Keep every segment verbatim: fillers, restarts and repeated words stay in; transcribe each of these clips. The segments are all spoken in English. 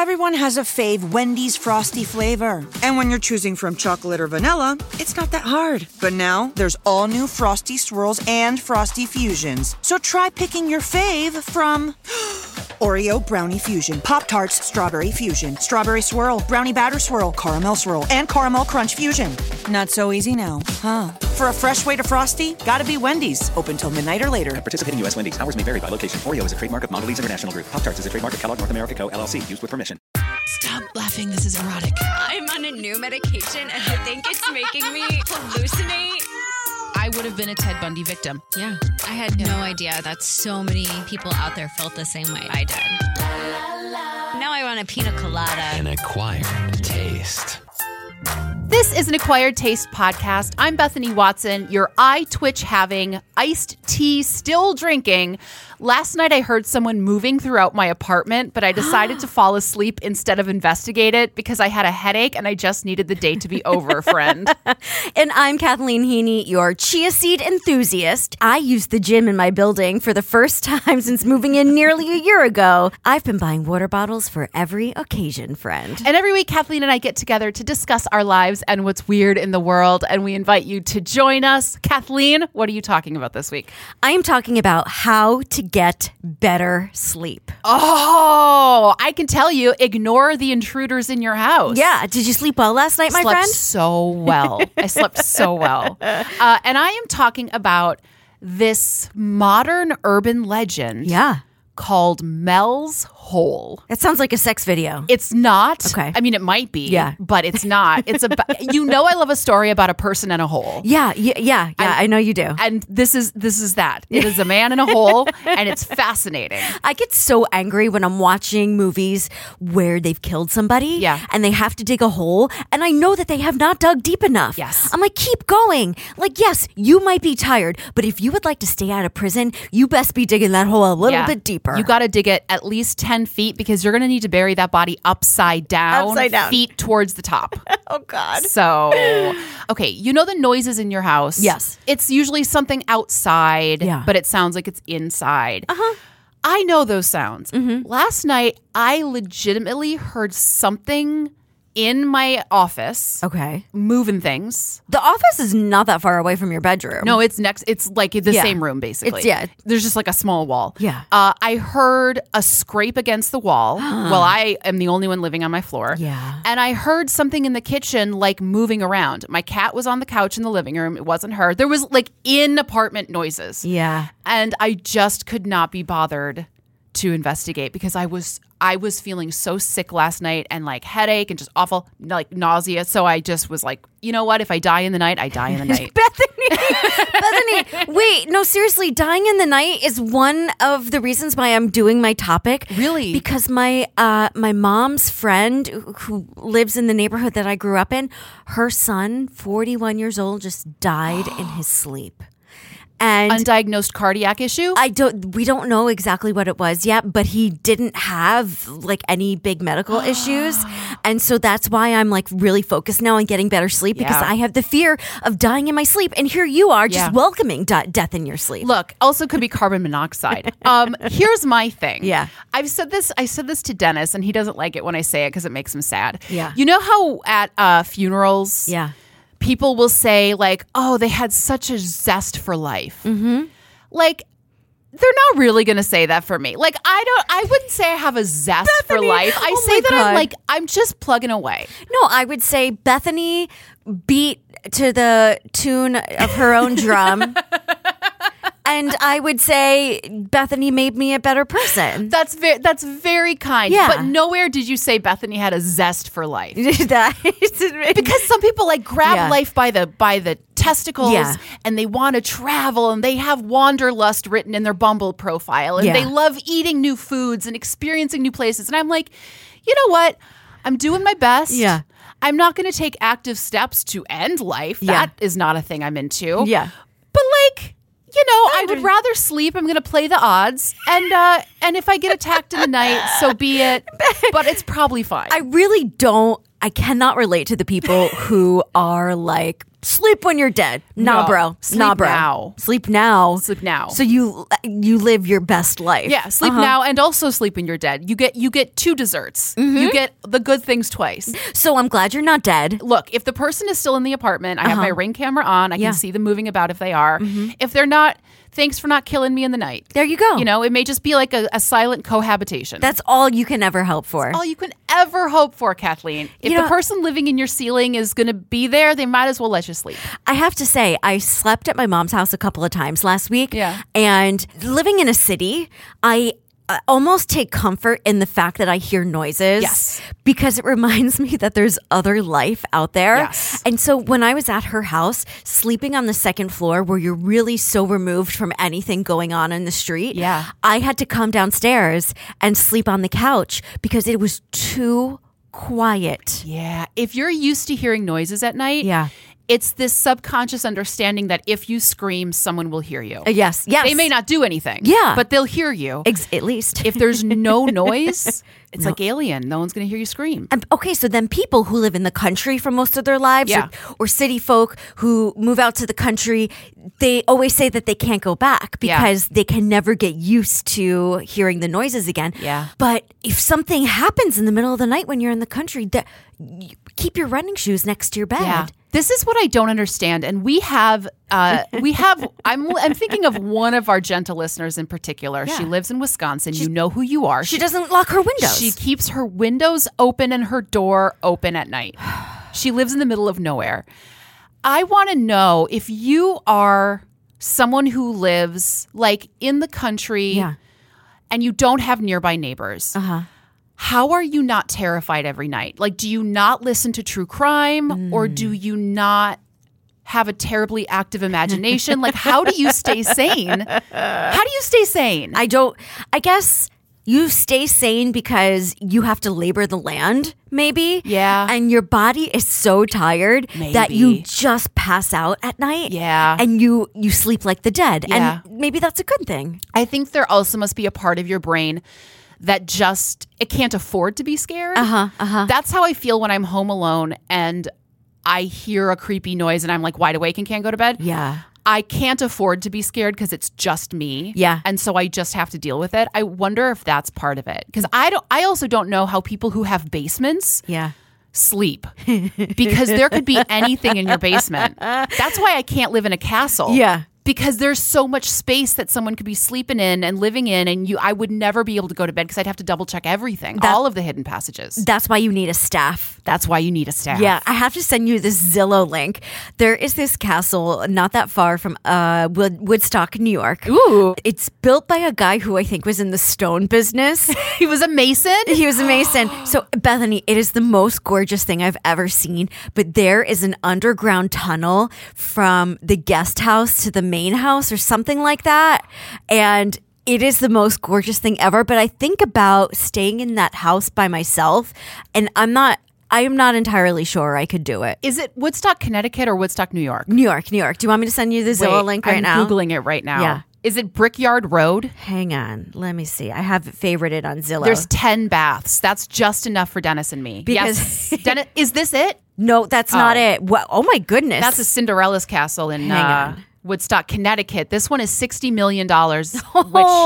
Everyone has a fave Wendy's Frosty flavor. And when you're choosing from chocolate or vanilla, it's not that hard. But now, there's all new Frosty Swirls and Frosty Fusions. So try picking your fave from Oreo Brownie Fusion, Pop-Tarts Strawberry Fusion, Strawberry Swirl, Brownie Batter Swirl, Caramel Swirl, and Caramel Crunch Fusion. Not so easy now, huh? For a fresh way to Frosty, gotta be Wendy's. Open till midnight or later. At participating U S Wendy's, hours may vary by location. Oreo is a trademark of Mondelez International Group. Pop-Tarts is a trademark of Kellogg North America Co., L L C. Used with permission. Stop laughing. This is erotic. I'm on a new medication and I think it's making me hallucinate. I would have been a Ted Bundy victim. Yeah. I had yeah. no idea that so many people out there felt the same way I did. Now I want a pina colada. An acquired taste. This is an Acquired Taste podcast. I'm Bethany Watson, your eye twitch having, iced tea still drinking. Last night I heard someone moving throughout my apartment, but I decided to fall asleep instead of investigate it because I had a headache and I just needed the day to be over, friend. And I'm Kathleen Heaney, your chia seed enthusiast. I use the gym in my building for the first time since moving in nearly a year ago. I've been buying water bottles for every occasion, friend. And every week, Kathleen and I get together to discuss our lives and what's weird in the world, and we invite you to join us. Kathleen, what are you talking about this week? I am talking about how to get better sleep. Oh, I can tell you, ignore the intruders in your house. Yeah. Did you sleep well last night, my slept friend? so well. I slept so well. Uh, and I am talking about this modern urban legend. Yeah. Called Mel's Hole. It sounds like a sex video. It's not. Okay. I mean, it might be. Yeah. But it's not. It's about, you know, I love a story about a person and a hole. Yeah, yeah, yeah, yeah. And, I know you do. And this is this is that. It is a man in a hole, and it's fascinating. I get so angry when I'm watching movies where they've killed somebody. Yeah. And they have to dig a hole, and I know that they have not dug deep enough. Yes. I'm like, keep going. Like, yes, you might be tired, but if you would like to stay out of prison, you best be digging that hole a little Yeah. bit deeper. You got to dig it at least ten feet because you're going to need to bury that body upside down, Upside down. feet towards the top. Oh, God. So, okay, you know the noises in your house? Yes. It's usually something outside, Yeah. but it sounds like it's inside. Uh-huh. I know those sounds. Mm-hmm. Last night, I legitimately heard something in my office Okay. moving things. The office is not that far away from your bedroom. No, it's next. It's like the Yeah. same room, basically. It's- yeah. There's just like a small wall. Yeah. Uh, I heard a scrape against the wall. Well, I am the only one living on my floor. Yeah. And I heard something in the kitchen like moving around. My cat was on the couch in the living room. It wasn't her. There was like in apartment noises. Yeah. And I just could not be bothered to investigate because I was I was feeling so sick last night and like headache and just awful like nausea. So I just was like, you know what? If I die in the night, I die in the night. Bethany, Bethany, wait, no, seriously, dying in the night is one of the reasons why I'm doing my topic. Really? Because my uh, my mom's friend who lives in the neighborhood that I grew up in, her son, forty-one years old, just died in his sleep. And Undiagnosed cardiac issue? I don't. We don't know exactly what it was yet, but he didn't have like any big medical issues, and so that's why I'm like really focused now on getting better sleep because Yeah. I have the fear of dying in my sleep, and here you are just Yeah. welcoming di- death in your sleep. Look, also could be carbon monoxide. Um, here's my thing. Yeah. I've said this. I said this to Dennis, and he doesn't like it when I say it because it makes him sad. Yeah. You know how at uh, funerals, Yeah. people will say like, "Oh, they had such a zest for life." Mm-hmm. Like, they're not really going to say that for me. Like, I don't. I wouldn't say I have a zest for Bethany, life. I oh say my that God. I'm like I'm just plugging away. No, I would say Bethany beat to the tune of her own drum. And I would say Bethany made me a better person. That's very that's very kind. Yeah. But nowhere did you say Bethany had a zest for life. That Because some people like grab Yeah. life by the by the testicles Yeah. and they want to travel and they have wanderlust written in their Bumble profile and Yeah. they love eating new foods and experiencing new places. And I'm like, you know what? I'm doing my best. Yeah. I'm not going to take active steps to end life. Yeah. That is not a thing I'm into. Yeah. But like, you know, I would rather sleep. I'm going to play the odds, and uh, and if I get attacked in the night, so be it. But it's probably fine. I really don't I cannot relate to the people who are like, sleep when you're dead. Nah, No. bro. Sleep nah, bro. now. Sleep now. Sleep now. So you you live your best life. Yeah, sleep Uh-huh. now and also sleep when you're dead. You get you get two desserts. Mm-hmm. You get the good things twice. So I'm glad you're not dead. Look, if the person is still in the apartment, I have my Ring camera on. I Uh-huh. Yeah. can see them moving about if they are. If they're not, thanks for not killing me in the night. There you go. You know, it may just be like a, a silent cohabitation. That's all you can ever hope for. all you can ever hope for, Kathleen. If You the know- person living in your ceiling is going to be there, they might as well let you sleep. I have to say, I slept at my mom's house a couple of times last week. Yeah. And living in a city, I uh, almost take comfort in the fact that I hear noises. Yes. Because it reminds me that there's other life out there. Yes. And so when I was at her house, sleeping on the second floor where you're really so removed from anything going on in the street, Yeah. I had to come downstairs and sleep on the couch because it was too quiet. Yeah. If you're used to hearing noises at night, Yeah. it's this subconscious understanding that if you scream, someone will hear you. Uh, yes, yes. They may not do anything. Yeah. But they'll hear you. Ex- at least. If there's no noise, it's like Alien. No one's going to hear you scream. Um, okay, so then people who live in the country for most of their lives, Yeah. or, or city folk who move out to the country, they always say that they can't go back Yeah. because they can never get used to hearing the noises again. Yeah. But if something happens in the middle of the night when you're in the country, that, you keep your running shoes next to your bed. Yeah. This is what I don't understand. And we have, uh, we have, I'm, I'm thinking of one of our gentle listeners in particular. Yeah. She lives in Wisconsin. you know who you are. She doesn't lock her windows. She keeps her windows open and her door open at night. She lives in the middle of nowhere. I want to know if you are someone who lives like in the country Yeah. and you don't have nearby neighbors. Uh-huh. How are you not terrified every night? Like, do you not listen to true crime or do you not have a terribly active imagination? Like, how do you stay sane? How do you stay sane? I don't, I guess you stay sane because you have to labor the land, maybe. Yeah. And your body is so tired that you Maybe. just pass out at night. Yeah. And you, you sleep like the dead. Yeah. And maybe that's a good thing. I think there also must be a part of your brain that just it can't afford to be scared. Uh-huh, uh-huh. That's how I feel when I'm home alone and I hear a creepy noise and I'm like wide awake and can't go to bed. Yeah. I can't afford to be scared because it's just me. Yeah. And so I just have to deal with it. I wonder if that's part of it. Because I don't I also don't know how people who have basements Yeah. sleep. Because there could be anything in your basement. That's why I can't live in a castle. Yeah. Because there's so much space that someone could be sleeping in and living in, and you, I would never be able to go to bed because I'd have to double check everything, That- all of the hidden passages. That's why you need a staff. That's why you need a staff. Yeah, I have to send you this Zillow link. There is this castle not that far from uh, Wood- Woodstock, New York. Ooh. It's built by a guy who I think was in the stone business. He was a mason. He was a mason. So, Bethany, it is the most gorgeous thing I've ever seen. But there is an underground tunnel from the guest house to the main house or something like that. And it is the most gorgeous thing ever. But I think about staying in that house by myself, and I'm not. I am not entirely sure I could do it. Is it Woodstock, Connecticut, or Woodstock, New York? New York, New York. Do you want me to send you the Zillow Wait, link right I'm now? Googling it right now. Yeah. Is it Brickyard Road? Hang on. Let me see. I have it favorited on Zillow. There's ten baths. That's just enough for Dennis and me. Because- yes. Dennis, is this it? no, that's not Oh. it. What? Oh my goodness. That's a Cinderella's castle in Hang uh, on. Woodstock, Connecticut. This one is sixty million dollars. Which,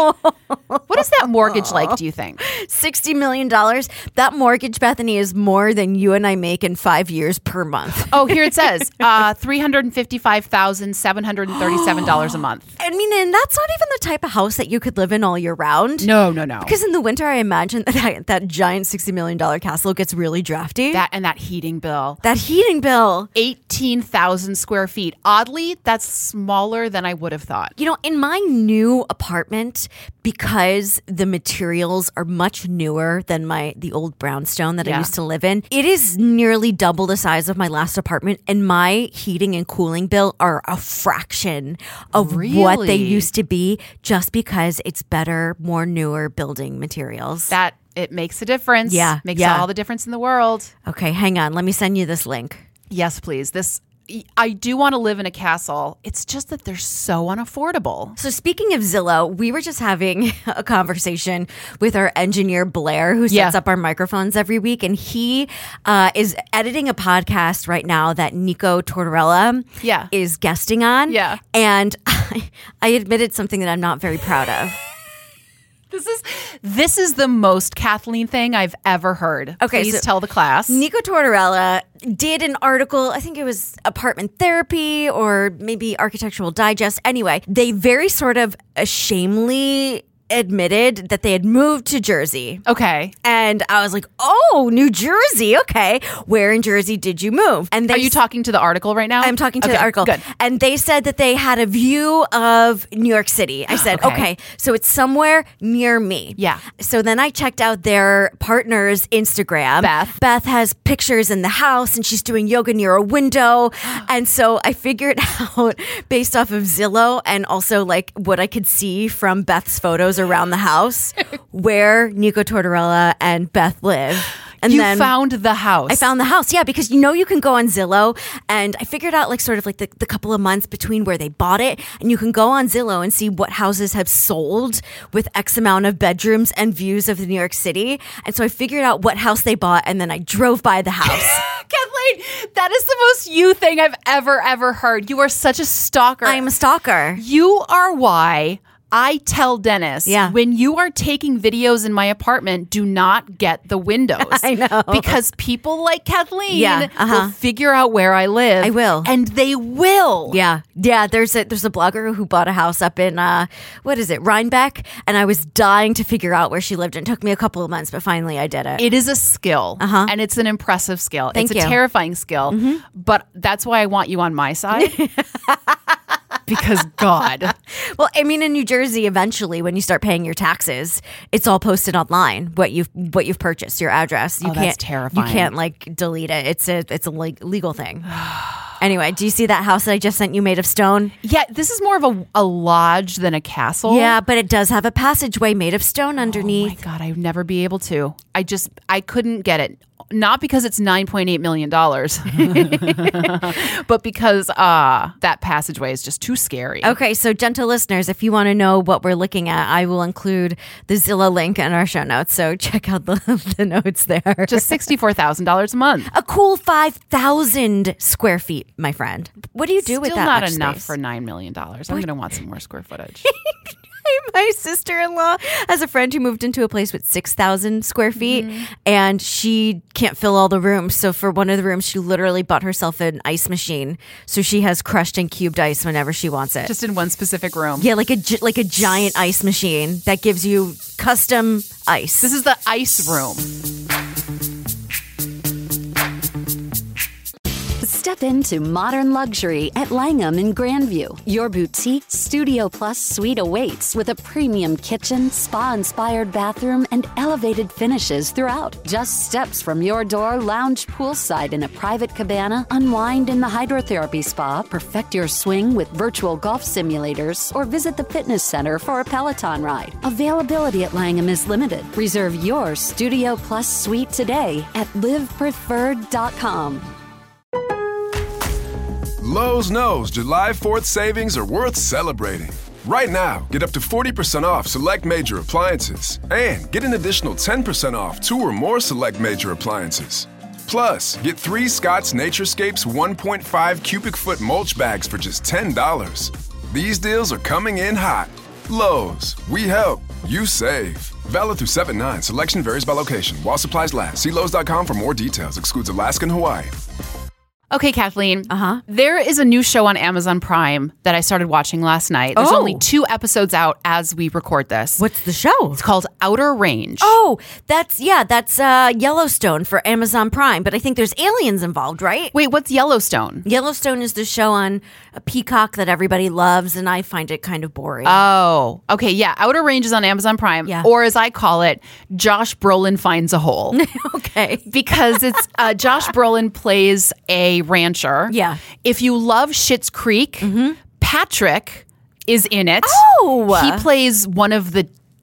what is that mortgage like, do you think? sixty million dollars. That mortgage, Bethany, is more than you and I make in five years per month. Oh, here it says uh, three hundred fifty-five thousand seven hundred thirty-seven dollars a month. I mean, and that's not even the type of house that you could live in all year round. No, no, no. Because in the winter, I imagine that that, that giant sixty million dollars castle gets really drafty. That and that heating bill. that heating bill. eighteen thousand square feet. Oddly, that's smaller than I would have thought. You know, in my new apartment, because the materials are much newer than my the old brownstone that I Yeah. used to live in, it is nearly double the size of my last apartment, and my heating and cooling bill are a fraction of what they Really? used to be, just because it's better, more newer building materials. That it makes a difference. Yeah, Makes yeah. all the difference in the world. Okay, hang on. Let me send you this link. Yes, please. This I do want to live in a castle. It's just that they're so unaffordable. So speaking of Zillow, we were just having a conversation with our engineer, Blair, who sets Yeah. up our microphones every week. And he uh, is editing a podcast right now that Nico Tortorella Yeah. is guesting on. Yeah. And I, I admitted something that I'm not very proud of. This is this is the most Kathleen thing I've ever heard. Okay, Please so tell the class. Nico Tortorella did an article, I think it was Apartment Therapy or maybe Architectural Digest. Anyway, they very sort of ashamedly admitted that they had moved to Jersey. Okay. And I was like, oh, New Jersey. Okay. Where in Jersey did you move? And they Are you talking to the article right now? I'm talking to Okay, the article. Good. And they said that they had a view of New York City. I said, Okay. okay. So it's somewhere near me. Yeah. So then I checked out their partner's Instagram. Beth. Beth has pictures in the house and she's doing yoga near a window. And so I figured out based off of Zillow and also like what I could see from Beth's photos around the house where Nico Tortorella and Beth live. And you then found the house. I found the house, yeah, because you know you can go on Zillow, and I figured out like sort of like the, the couple of months between where they bought it, and you can go on Zillow and see what houses have sold with X amount of bedrooms and views of New York City. And so I figured out what house they bought, and then I drove by the house. Kathleen, that is the most you thing I've ever, ever heard. You are such a stalker. I'm a stalker. You are why I tell Dennis, Yeah. when you are taking videos in my apartment, do not get the windows. I know. Because people like Kathleen Yeah, uh-huh. will figure out where I live. I will. And they will. Yeah, yeah. There's a there's a blogger who bought a house up in uh, what is it, Rhinebeck, and I was dying to figure out where she lived. It took me a couple of months, but finally I did it. It is a skill, Uh-huh. and it's an impressive skill. Thank it's a you. terrifying skill, but that's why I want you on my side. Because God. Well, I mean, in New Jersey, eventually, when you start paying your taxes, it's all posted online. What you've what you've purchased, your address. You Oh, can't that's terrifying. You can't like delete it. It's a it's a le- legal thing. Anyway, do you see that house that I just sent you made of stone? Yeah, this is more of a, a lodge than a castle. Yeah, but it does have a passageway made of stone Oh my underneath. God, I would never be able to. I just, I couldn't get it. Not because it's nine point eight million dollars, but because uh, that passageway is just too scary. Okay, so gentle listeners, if you want to know what we're looking at, I will include the Zillow link in our show notes. So check out the, the notes there. Just sixty-four thousand dollars a month. a cool five thousand square feet, my friend. What do you do Still with that not much enough space? for nine million dollars. I'm going to want some more square footage. My sister-in-law has a friend who moved into a place with six thousand square feet, Mm-hmm. and she can't fill all the rooms. So for one of the rooms, she literally bought herself an ice machine. So she has crushed and cubed ice whenever she wants it. Just in one specific room. yeah, like a gi- like a giant ice machine that gives you custom ice. This is the ice room. Step into modern luxury at Langham in Grandview. Your boutique Studio Plus suite awaits with a premium kitchen, spa-inspired bathroom, and elevated finishes throughout. Just steps from your door, lounge poolside in a private cabana, unwind in the hydrotherapy spa, perfect your swing with virtual golf simulators, or visit the fitness center for a Peloton ride. Availability at Langham is limited. Reserve your Studio Plus suite today at live preferred dot com. Lowe's knows July fourth savings are worth celebrating. Right now, get up to forty percent off select major appliances and get an additional ten percent off two or more select major appliances. Plus, get three Scott's Naturescapes one point five cubic foot mulch bags for just ten dollars. These deals are coming in hot. Lowe's, we help, you save. Valid through seven nine. Selection varies by location. While supplies last. See Lowe's dot com for more details. Excludes Alaska and Hawaii. Okay, Kathleen. Uh-huh. There is a new show on Amazon Prime that I started watching last night. There's Oh. only two episodes out as we record this. What's the show? It's called Outer Range. Oh, that's yeah, that's uh, Yellowstone for Amazon Prime. But I think there's aliens involved, right? Wait, what's Yellowstone? Yellowstone is the show on a Peacock that everybody loves, and I find it kind of boring. Oh, okay. Yeah. Outer Range is on Amazon Prime. Yeah. Or as I call it, Josh Brolin finds a hole. okay. Because it's uh, Josh Brolin plays a rancher. Yeah. If you love Schitt's Creek, Patrick is in it. Oh. He plays one of the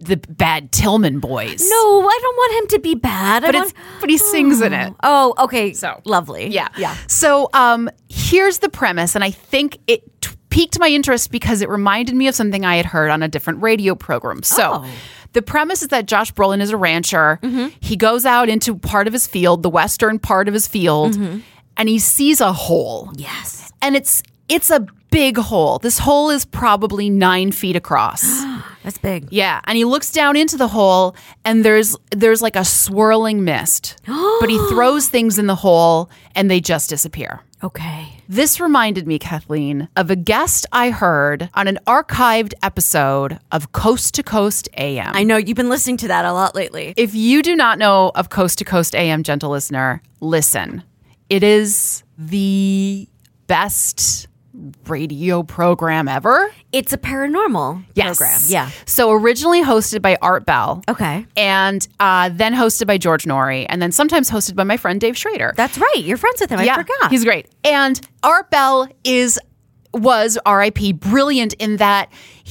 the bad Tillman boys. No, I don't want him to be bad. I But want- it's but he sings in it. Oh, okay. So lovely. Yeah. Yeah. So um, here's the premise, and I think it t- piqued my interest because it reminded me of something I had heard on a different radio program. So Oh. the premise is that Josh Brolin is a rancher. Mm-hmm. He goes out into part of his field, the western part of his field, Mm-hmm. and he sees a hole. Yes. And it's it's a big hole. This hole is probably nine feet across. That's big. Yeah, and he looks down into the hole, and there's there's like a swirling mist. But he throws things in the hole, and they just disappear. Okay. This reminded me, Kathleen, of a guest I heard on an archived episode of Coast to Coast A M. I know you've been listening to that a lot lately. If you do not know of Coast to Coast A M, gentle listener, listen. It is the best radio program ever. It's a paranormal Yes. program. Yeah. So originally hosted by Art Bell. Okay. And uh, then hosted by George Norrie. And then sometimes hosted by my friend Dave Schrader. That's right. You're friends with him. I yeah, forgot. He's great. And Art Bell is was R I P brilliant in that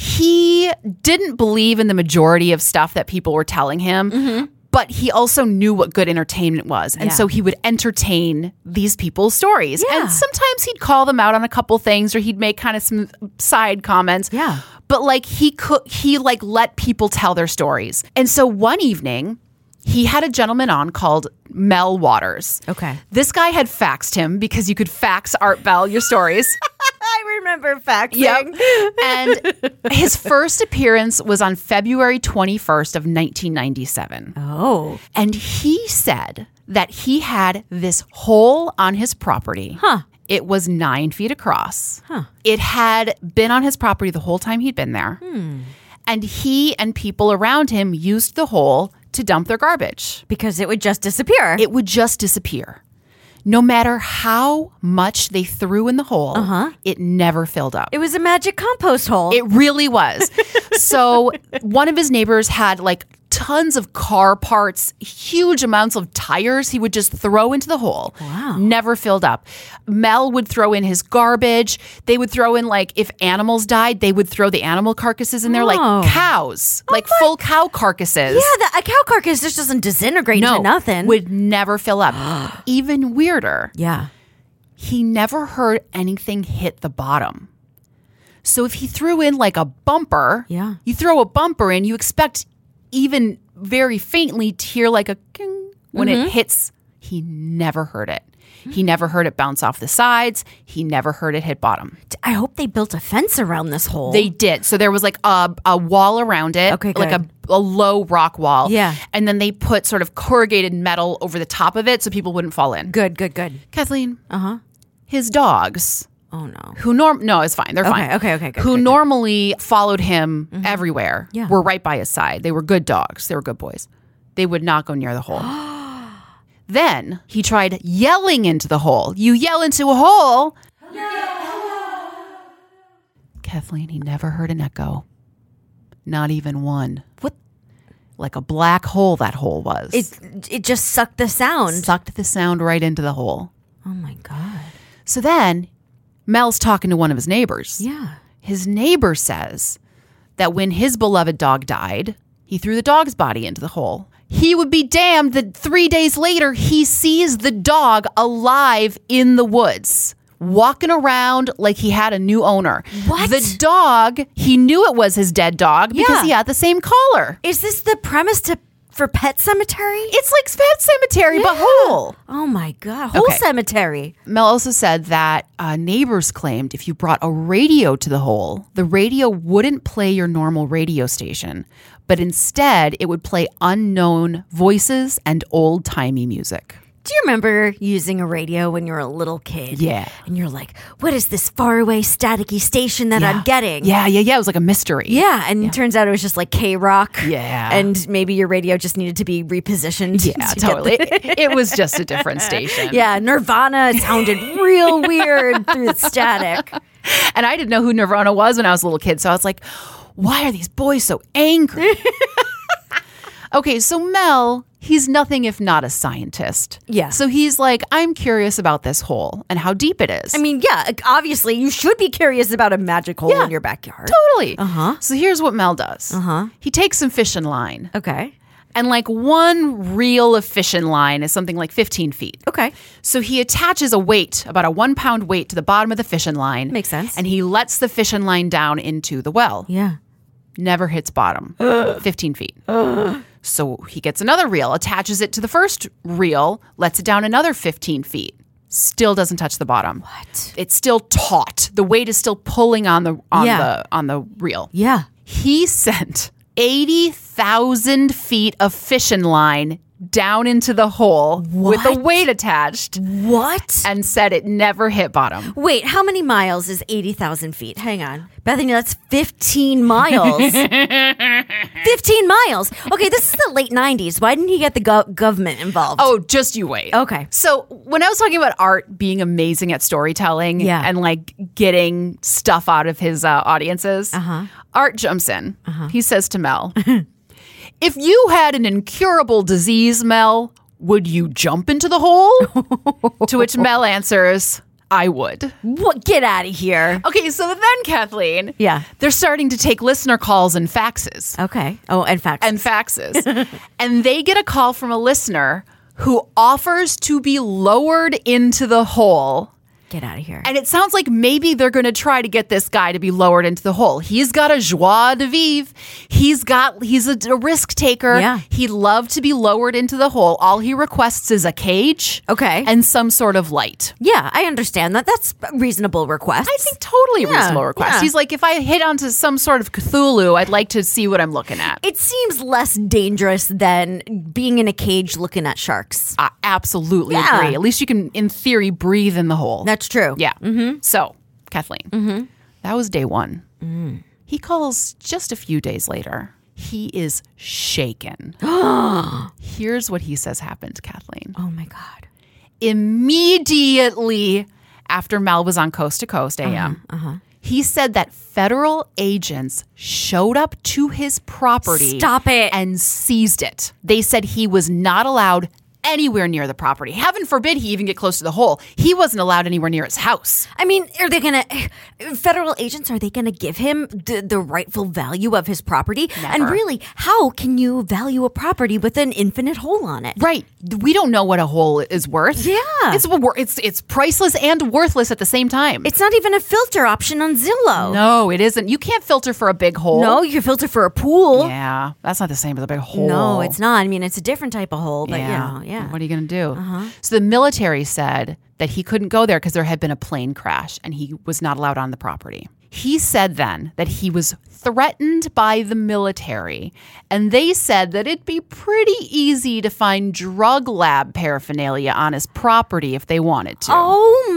he didn't believe in the majority of stuff that people were telling him. Mm-hmm. But he also knew what good entertainment was. And Yeah. so he would entertain these people's stories. Yeah. And sometimes he'd call them out on a couple things or he'd make kind of some side comments. Yeah. But like he could, he like let people tell their stories. And so one evening, he had a gentleman on called Mel Waters. Okay. This guy had faxed him because you could fax Art Bell your stories. I remember faxing. Yep. And his first appearance was on February twenty-first of nineteen ninety-seven. Oh. And he said that he had this hole on his property. Huh. It was nine feet across. Huh. It had been on his property the whole time he'd been there. Hmm. And he and people around him used the hole to dump their garbage. Because it would just disappear. It would just disappear. No matter how much they threw in the hole, uh-huh. it never filled up. It was a magic compost hole. It really was. So one of his neighbors had like tons of car parts, huge amounts of tires he would just throw into the hole. Wow. Never filled up. Mel would throw in his garbage. They would throw in like if animals died, they would throw the animal carcasses in there Oh. like cows, like full cow carcasses. yeah, the, a cow carcass just doesn't disintegrate no, into nothing. would never fill up. Even weirder. yeah. He never heard anything hit the bottom. So if he threw in like a bumper, Yeah. you throw a bumper in, you expect even very faintly to hear like a king when Mm-hmm. it hits. He never heard it. He never heard it bounce off the sides. He never heard it hit bottom. I hope they built a fence around this hole. They did. So there was like a, a wall around it, Okay, like a, good. a low rock wall. Yeah. And then they put sort of corrugated metal over the top of it so people wouldn't fall in. Good, good, good. Kathleen, Uh-huh. his dogs, Oh, no. who norm no, it's fine. They're Okay, fine. okay, okay, good, Who good, good. normally followed him everywhere, Yeah. were right by his side. They were good dogs. They were good boys. They would not go near the hole. Then he tried yelling into the hole. You yell into a hole. Kathleen, he never heard an echo. Not even one. What? Like a black hole that hole was. It it just sucked the sound. sucked the sound right into the hole. Oh, my God. So then Mel's talking to one of his neighbors. Yeah. His neighbor says that when his beloved dog died, he threw the dog's body into the hole. He would be damned that three days later, he sees the dog alive in the woods, walking around like he had a new owner. What? The dog, he knew it was his dead dog because Yeah. he had the same collar. Is this the premise to for Pet Cemetery? It's like Pet Cemetery, but Yeah. whole. Oh, my God. Whole Okay. cemetery. Mel also said that uh, neighbors claimed if you brought a radio to the hole, the radio wouldn't play your normal radio station, but instead it would play unknown voices and old-timey music. Do you remember using a radio when you were a little kid? Yeah. And you're like, what is this faraway staticky station that I'm getting? Yeah, yeah, yeah. It was like a mystery. Yeah, and it turns out it was just like K-Rock. Yeah. And maybe your radio just needed to be repositioned. Yeah, to get totally. the- It, it was just a different station. yeah, Nirvana it sounded real weird through the static. And I didn't know who Nirvana was when I was a little kid, so I was like, why are these boys so angry? Okay, so Mel, he's nothing if not a scientist. Yeah. So he's like, I'm curious about this hole and how deep it is. I mean, yeah, obviously you should be curious about a magic hole Yeah. in your backyard. Totally. Uh-huh. So here's what Mel does. Uh-huh. He takes some fishing line. Okay. And like one reel of fishing line is something like fifteen feet. Okay. So he attaches a weight, about a one pound weight, to the bottom of the fishing line. Makes sense. And he lets the fishing line down into the well. Yeah. Never hits bottom. fifteen feet. So he gets another reel, attaches it to the first reel, lets it down another fifteen feet. Still doesn't touch the bottom. What? It's still taut. The weight is still pulling on the on Yeah. the on the reel. Yeah. He sent eighty thousand feet of fishing line down into the hole with a What? weight attached What? and said it never hit bottom. Wait, how many miles is eighty thousand feet? Hang on. Bethany, that's fifteen miles. fifteen miles. Okay, this is the late nineties. Why didn't he get the gov- government involved? Oh, just you wait. Okay. So when I was talking about Art being amazing at storytelling Yeah. and like getting stuff out of his uh, audiences, Uh-huh. Art jumps in. He says to Mel, if you had an incurable disease, Mel, would you jump into the hole? To which Mel answers, I would. What? Get out of here. Okay, so then, Kathleen, Yeah. they're starting to take listener calls and faxes. Okay. Oh, and fact. And faxes. And they get a call from a listener who offers to be lowered into the hole. Get out of here. And it sounds like maybe they're going to try to get this guy to be lowered into the hole. He's got a joie de vivre. He's got, he's a, a risk taker. Yeah. He'd love to be lowered into the hole. All he requests is a cage. Okay. And some sort of light. Yeah, I understand that. That's a reasonable request. I think totally a Yeah, reasonable request. yeah. He's like, if I hit onto some sort of Cthulhu, I'd like to see what I'm looking at. It seems less dangerous than being in a cage looking at sharks. I absolutely Yeah. agree. At least you can, in theory, breathe in the hole. That's true. Yeah. Mm-hmm. So, Kathleen, mm-hmm. that was day one. Mm. He calls just a few days later. He is shaken. Here's what he says happened, Kathleen. Oh my God. Immediately after Mel was on Coast to Coast A M, Uh-huh, uh-huh. he said that federal agents showed up to his property. Stop it. And seized it. They said he was not allowed anywhere near the property. Heaven forbid he even get close to the hole. He wasn't allowed anywhere near his house. I mean, are they going to, federal agents, are they going to give him the, the rightful value of his property? Never. And really, how can you value a property with an infinite hole on it? Right. We don't know what a hole is worth. Yeah. It's wor- it's it's priceless and worthless at the same time. It's not even a filter option on Zillow. No, it isn't. You can't filter for a big hole. No, you can filter for a pool. Yeah, that's not the same as a big hole. No, it's not. I mean, it's a different type of hole, but Yeah. you know, yeah. What are you going to do? Uh-huh. So the military said that he couldn't go there because there had been a plane crash and he was not allowed on the property. He said then that he was threatened by the military, and they said that it'd be pretty easy to find drug lab paraphernalia on his property if they wanted to. Oh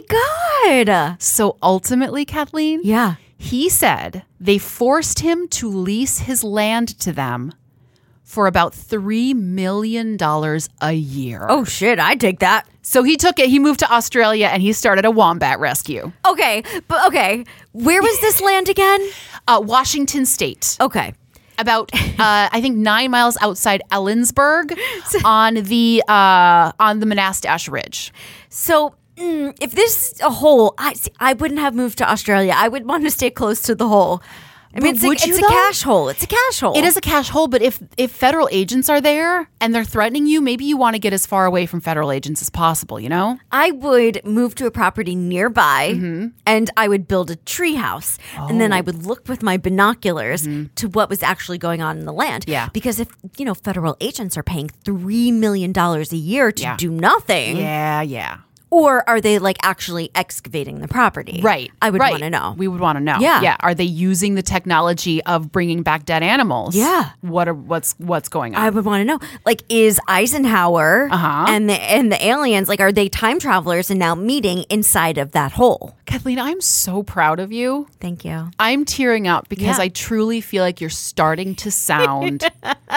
my God. So ultimately, Kathleen, Yeah. he said they forced him to lease his land to them for about three million dollars a year. Oh shit, I take that. So he took it, he moved to Australia, and he started a wombat rescue. Okay, but okay. Where was this land again? Uh, Washington State. Okay. About, uh, I think, nine miles outside Ellensburg on the uh, on the Monastash Ridge. So mm, if this is a hole, I see, I wouldn't have moved to Australia. I would want to stay close to the hole. I mean, But it's, a, would you, it's a though? cash hole. It's a cash hole. It is a cash hole, but if if federal agents are there and they're threatening you, maybe you want to get as far away from federal agents as possible, you know? I would move to a property nearby Mm-hmm. and I would build a tree house. And then I Oh. would look with my binoculars to what was actually going on in the land. Mm-hmm. Yeah. Because if, you know, federal agents are paying three million dollars a year to Yeah. do nothing, Yeah, yeah. or are they like actually excavating the property? Right. I would right. want to know. We would want to know. Yeah. Yeah. Are they using the technology of bringing back dead animals? Yeah. What are what's what's going on? I would want to know, like, is Eisenhower Uh-huh. and the and the aliens, like, are they time travelers and now meeting inside of that hole? Kathleen, I'm so proud of you. Thank you. I'm tearing up because Yeah. I truly feel like you're starting to sound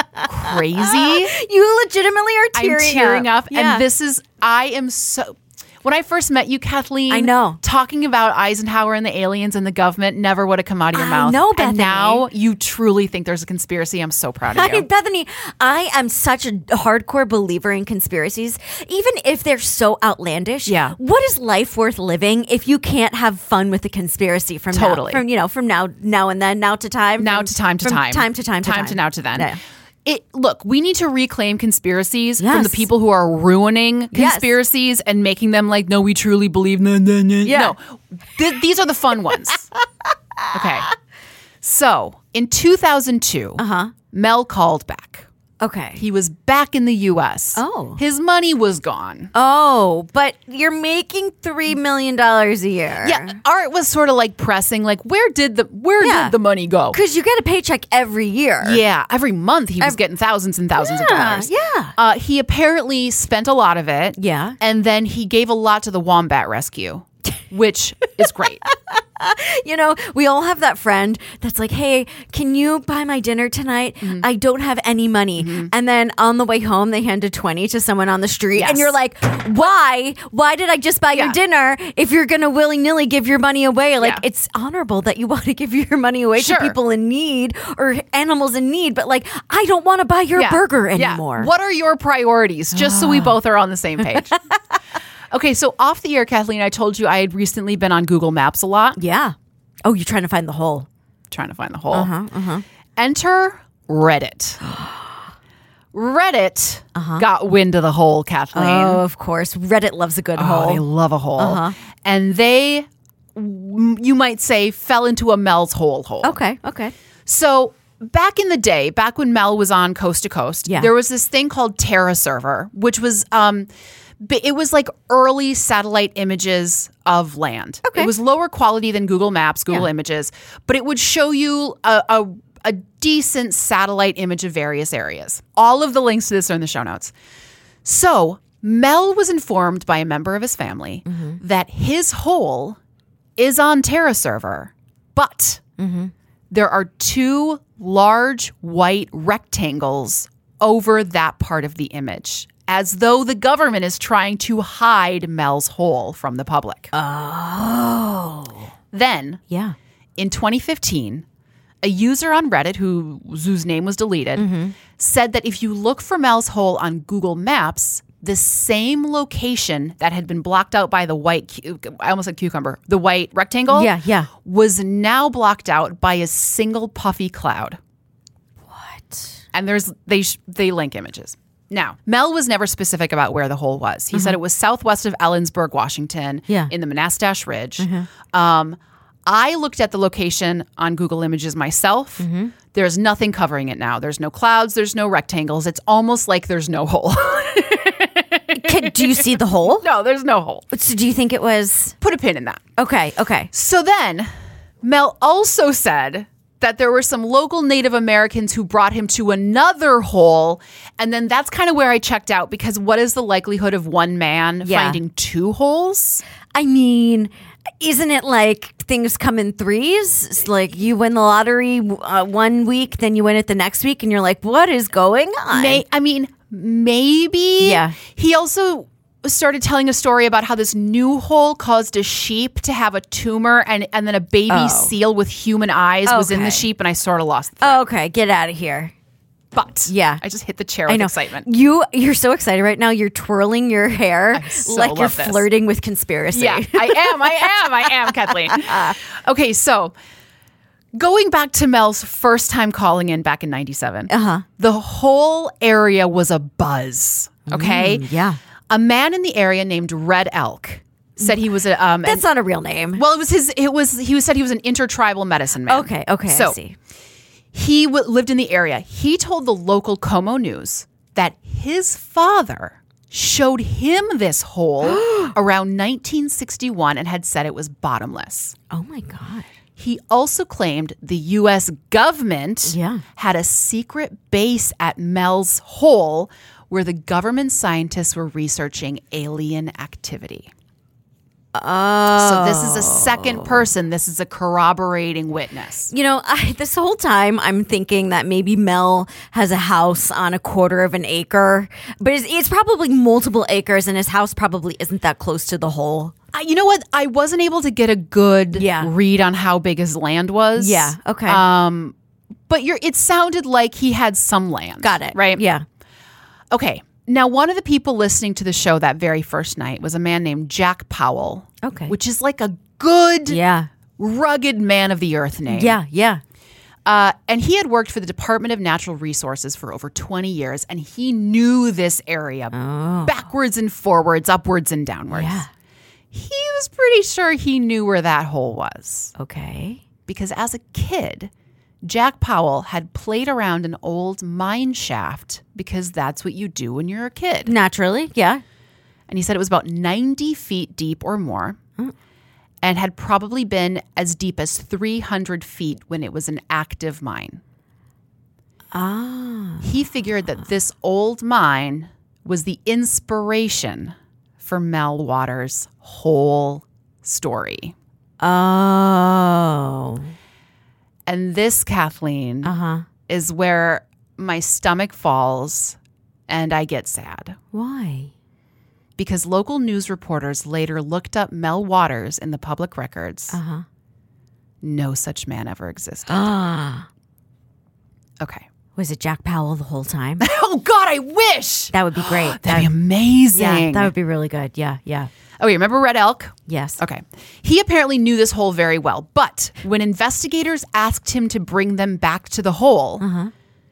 crazy. You legitimately are tearing, I'm tearing up. Yeah. And this is, I am so, When I first met you, Kathleen, I know. talking about Eisenhower and the aliens and the government never would have come out of your I mouth. know, Bethany. And now you truly think there's a conspiracy. I'm so proud of you. I, Bethany, I am such a hardcore believer in conspiracies, even if they're so outlandish. Yeah. What is life worth living if you can't have fun with the conspiracy from Totally. now, from you know from now now and then now to time now from, to time to from time. time to time to time time to now to then. Yeah. It, look, we need to reclaim conspiracies Yes. from the people who are ruining Yes. conspiracies and making them like, no, we truly believe. No, no, no. Yeah. No, Th- these are the fun ones. Okay. So in two thousand two, uh-huh. Mel called back. Okay. He was back in the U S. Oh. His money was gone. Oh, but you're making three million dollars a year. Yeah, Art was sort of like pressing, like, where did the where Yeah. did the money go? Because you get a paycheck every year. Yeah, every month he was getting thousands and thousands of Yeah, dollars. yeah. Uh, he apparently spent a lot of it. Yeah. And then he gave a lot to the Wombat Rescue, which is great. You know, we all have that friend that's like, hey, can you buy my dinner tonight? Mm-hmm. I don't have any money. And then on the way home, they hand a twenty to someone on the street. Yes. And you're like, why? Why did I just buy Yeah. your dinner if you're going to willy-nilly give your money away? Like, Yeah. it's honorable that you want to give your money away Sure. to people in need or animals in need. But like, I don't want to buy your Yeah. burger Yeah. anymore. What are your priorities? Just so we both are on the same page. Okay, so off the air, Kathleen, I told you I had recently been on Google Maps a lot. Yeah. Oh, you're trying to find the hole. Trying to find the hole. Uh-huh, uh-huh. Enter Reddit. Reddit got wind of the hole, Kathleen. Oh, of course. Reddit loves a good Oh, hole. they love a hole. Uh-huh. And they, mm, you might say, fell into a Mel's hole hole. Okay, okay. So back in the day, back when Mel was on Coast to Coast, Yeah. there was this thing called Terra Server, which was um, b- it was like early satellite images of land. Okay. It was lower quality than Google Maps, Google Yeah. Images, but it would show you a, a a decent satellite image of various areas. All of the links to this are in the show notes. So Mel was informed by a member of his family Mm-hmm. that his hole is on Terra Server, but Mm-hmm. there are two large white rectangles over that part of the image, as though the government is trying to hide Mel's hole from the public. Oh. Then, Yeah. in twenty fifteen, a user on Reddit who, whose name was deleted Mm-hmm. said that if you look for Mel's hole on Google Maps, the same location that had been blocked out by the white, cu- I almost said cucumber, the white rectangle, Yeah, yeah. was now blocked out by a single puffy cloud. What? And there's they sh- they link images. Now, Mel was never specific about where the hole was. He said it was southwest of Ellensburg, Washington, Yeah. in the Monastash Ridge. Um, I looked at the location on Google Images myself. There's nothing covering it now. There's no clouds. There's no rectangles. It's almost like there's no hole. Can, do you see the hole? No, there's no hole. So do you think it was... Put a pin in that. Okay, okay. So then, Mel also said that there were some local Native Americans who brought him to another hole. And then that's kind of where I checked out, because what is the likelihood of one man Yeah. finding two holes? I mean, isn't it like things come in threes? It's like you win the lottery uh, one week, then you win it the next week, and you're like, what is going on? May- I mean, maybe. Yeah. He also started telling a story about how this new hole caused a sheep to have a tumor, and, and then a baby Oh. seal with human eyes was in the Okay. sheep, and I sort of lost the thread. Okay, get out of here. But Yeah. I just hit the chair I with know. excitement. You, you're so excited right now. You're twirling your hair so like you're love this. flirting with conspiracy. Yeah, I am. I am. I am, Kathleen. Okay, so going back to Mel's first time calling in back in ninety-seven, uh-huh. the whole area was a buzz. Okay? Mm, yeah. A man in the area named Red Elk said he was a um That's not a real name. well, it was his it was he was said he was an intertribal medicine man. Okay, okay, so I see. He w- lived in the area. He told the local Como News that his father showed him this hole around nineteen sixty-one and had said it was bottomless. Oh my God. He also claimed the U S government Yeah. had a secret base at Mel's hole where the government scientists were researching alien activity. Oh. So this is a second person. This is a corroborating witness. You know, I, this whole time I'm thinking that maybe Mel has a house on a quarter of an acre, but it's, it's probably multiple acres, and his house probably isn't that close to the hole. Uh, you know what? I wasn't able to get a good Yeah. read on how big his land was. Yeah, okay. Um, but you're, it sounded like he had some land. Got it. Right? Yeah. Okay. Now, one of the people listening to the show that very first night was a man named Jack Powell. Okay. Which is like a good, Yeah. rugged man of the earth name. Yeah, yeah. Uh, and he had worked for the Department of Natural Resources for over twenty years, and he knew this area backwards and forwards, upwards and downwards. Yeah. He was pretty sure he knew where that hole was. Okay. Because as a kid, Jack Powell had played around an old mine shaft because that's what you do when you're a kid. Naturally, yeah. And he said it was about ninety feet deep or more and had probably been as deep as three hundred feet when it was an active mine. Ah. He figured that this old mine was the inspiration for Mel Waters' whole story. Oh. And this, Kathleen, Uh-huh. is where my stomach falls and I get sad. Why? Because local news reporters later looked up Mel Waters in the public records. Uh-huh. No such man ever existed. Ah. Okay. Was it Jack Powell the whole time? Oh, God, I wish. That would be great. That'd be amazing. Yeah, that would be really good. Yeah, yeah. Okay, remember Red Elk? Yes. Okay. He apparently knew this hole very well, but when investigators asked him to bring them back to the hole, Uh-huh.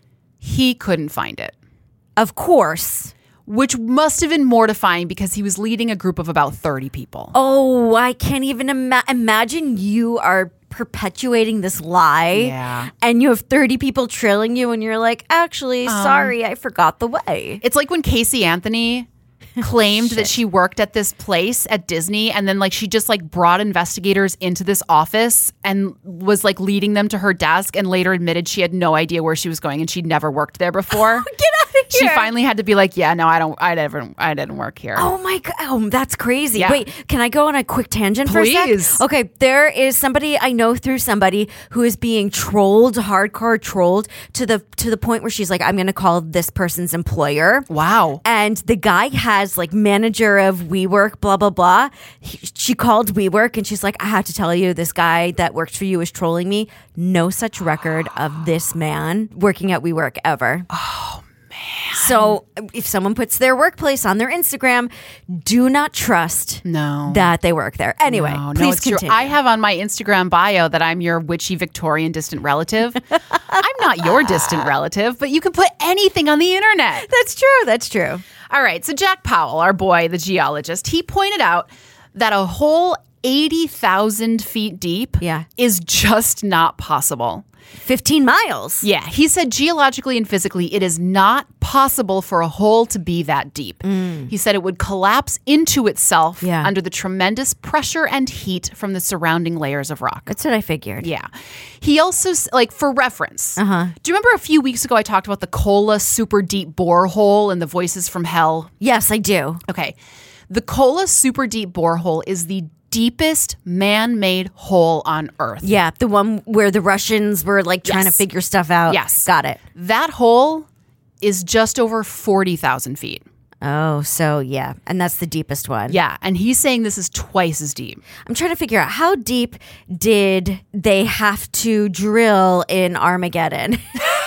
he couldn't find it. Of course. Which must have been mortifying because he was leading a group of about thirty people. Oh, I can't even ima- imagine you are perpetuating this lie. Yeah. And you have thirty people trailing you and you're like, actually, sorry, I forgot the way. It's like when Casey Anthony claimed that she worked at this place at Disney, and then like she just like brought investigators into this office and was like leading them to her desk, and later admitted she had no idea where she was going and she'd never worked there before. Get out of here. She finally had to be like, yeah, no, I don't, I didn't, I didn't work here. Oh my God. Oh, that's crazy. Yeah. Wait, can I go on a quick tangent for a Please. sec? Okay, there is somebody I know through somebody who is being trolled, hardcore trolled to the to the point where she's like, I'm going to call this person's employer. Wow. And the guy has like manager of WeWork, blah, blah, blah. He, she called WeWork and she's like, I have to tell you, this guy that works for you is trolling me. No such record of this man working at WeWork ever. Oh, man. So if someone puts their workplace on their Instagram, do not trust No. that they work there. Anyway, No, no, please it's continue. true. I have on my Instagram bio that I'm your witchy Victorian distant relative. I'm not your distant relative, but you can put anything on the internet. That's true. That's true. All right. So Jack Powell, our boy, the geologist, he pointed out that a whole eighty thousand feet deep Yeah. is just not possible. fifteen miles. Yeah. He said geologically and physically, it is not possible for a hole to be that deep. He said it would collapse into itself Yeah. under the tremendous pressure and heat from the surrounding layers of rock. That's what I figured. Yeah. He also, s- like, for reference, Uh-huh. do you remember a few weeks ago I talked about the Kola super deep borehole and the Voices from Hell? Yes, I do. Okay. The Kola super deep borehole is the deepest man-made hole on Earth. Yeah, the one where the Russians were like trying Yes. to figure stuff out. Yes. Got it. That hole is just over forty thousand feet. Oh, so yeah. And that's the deepest one. Yeah. And he's saying this is twice as deep. I'm trying to figure out how deep did they have to drill in Armageddon?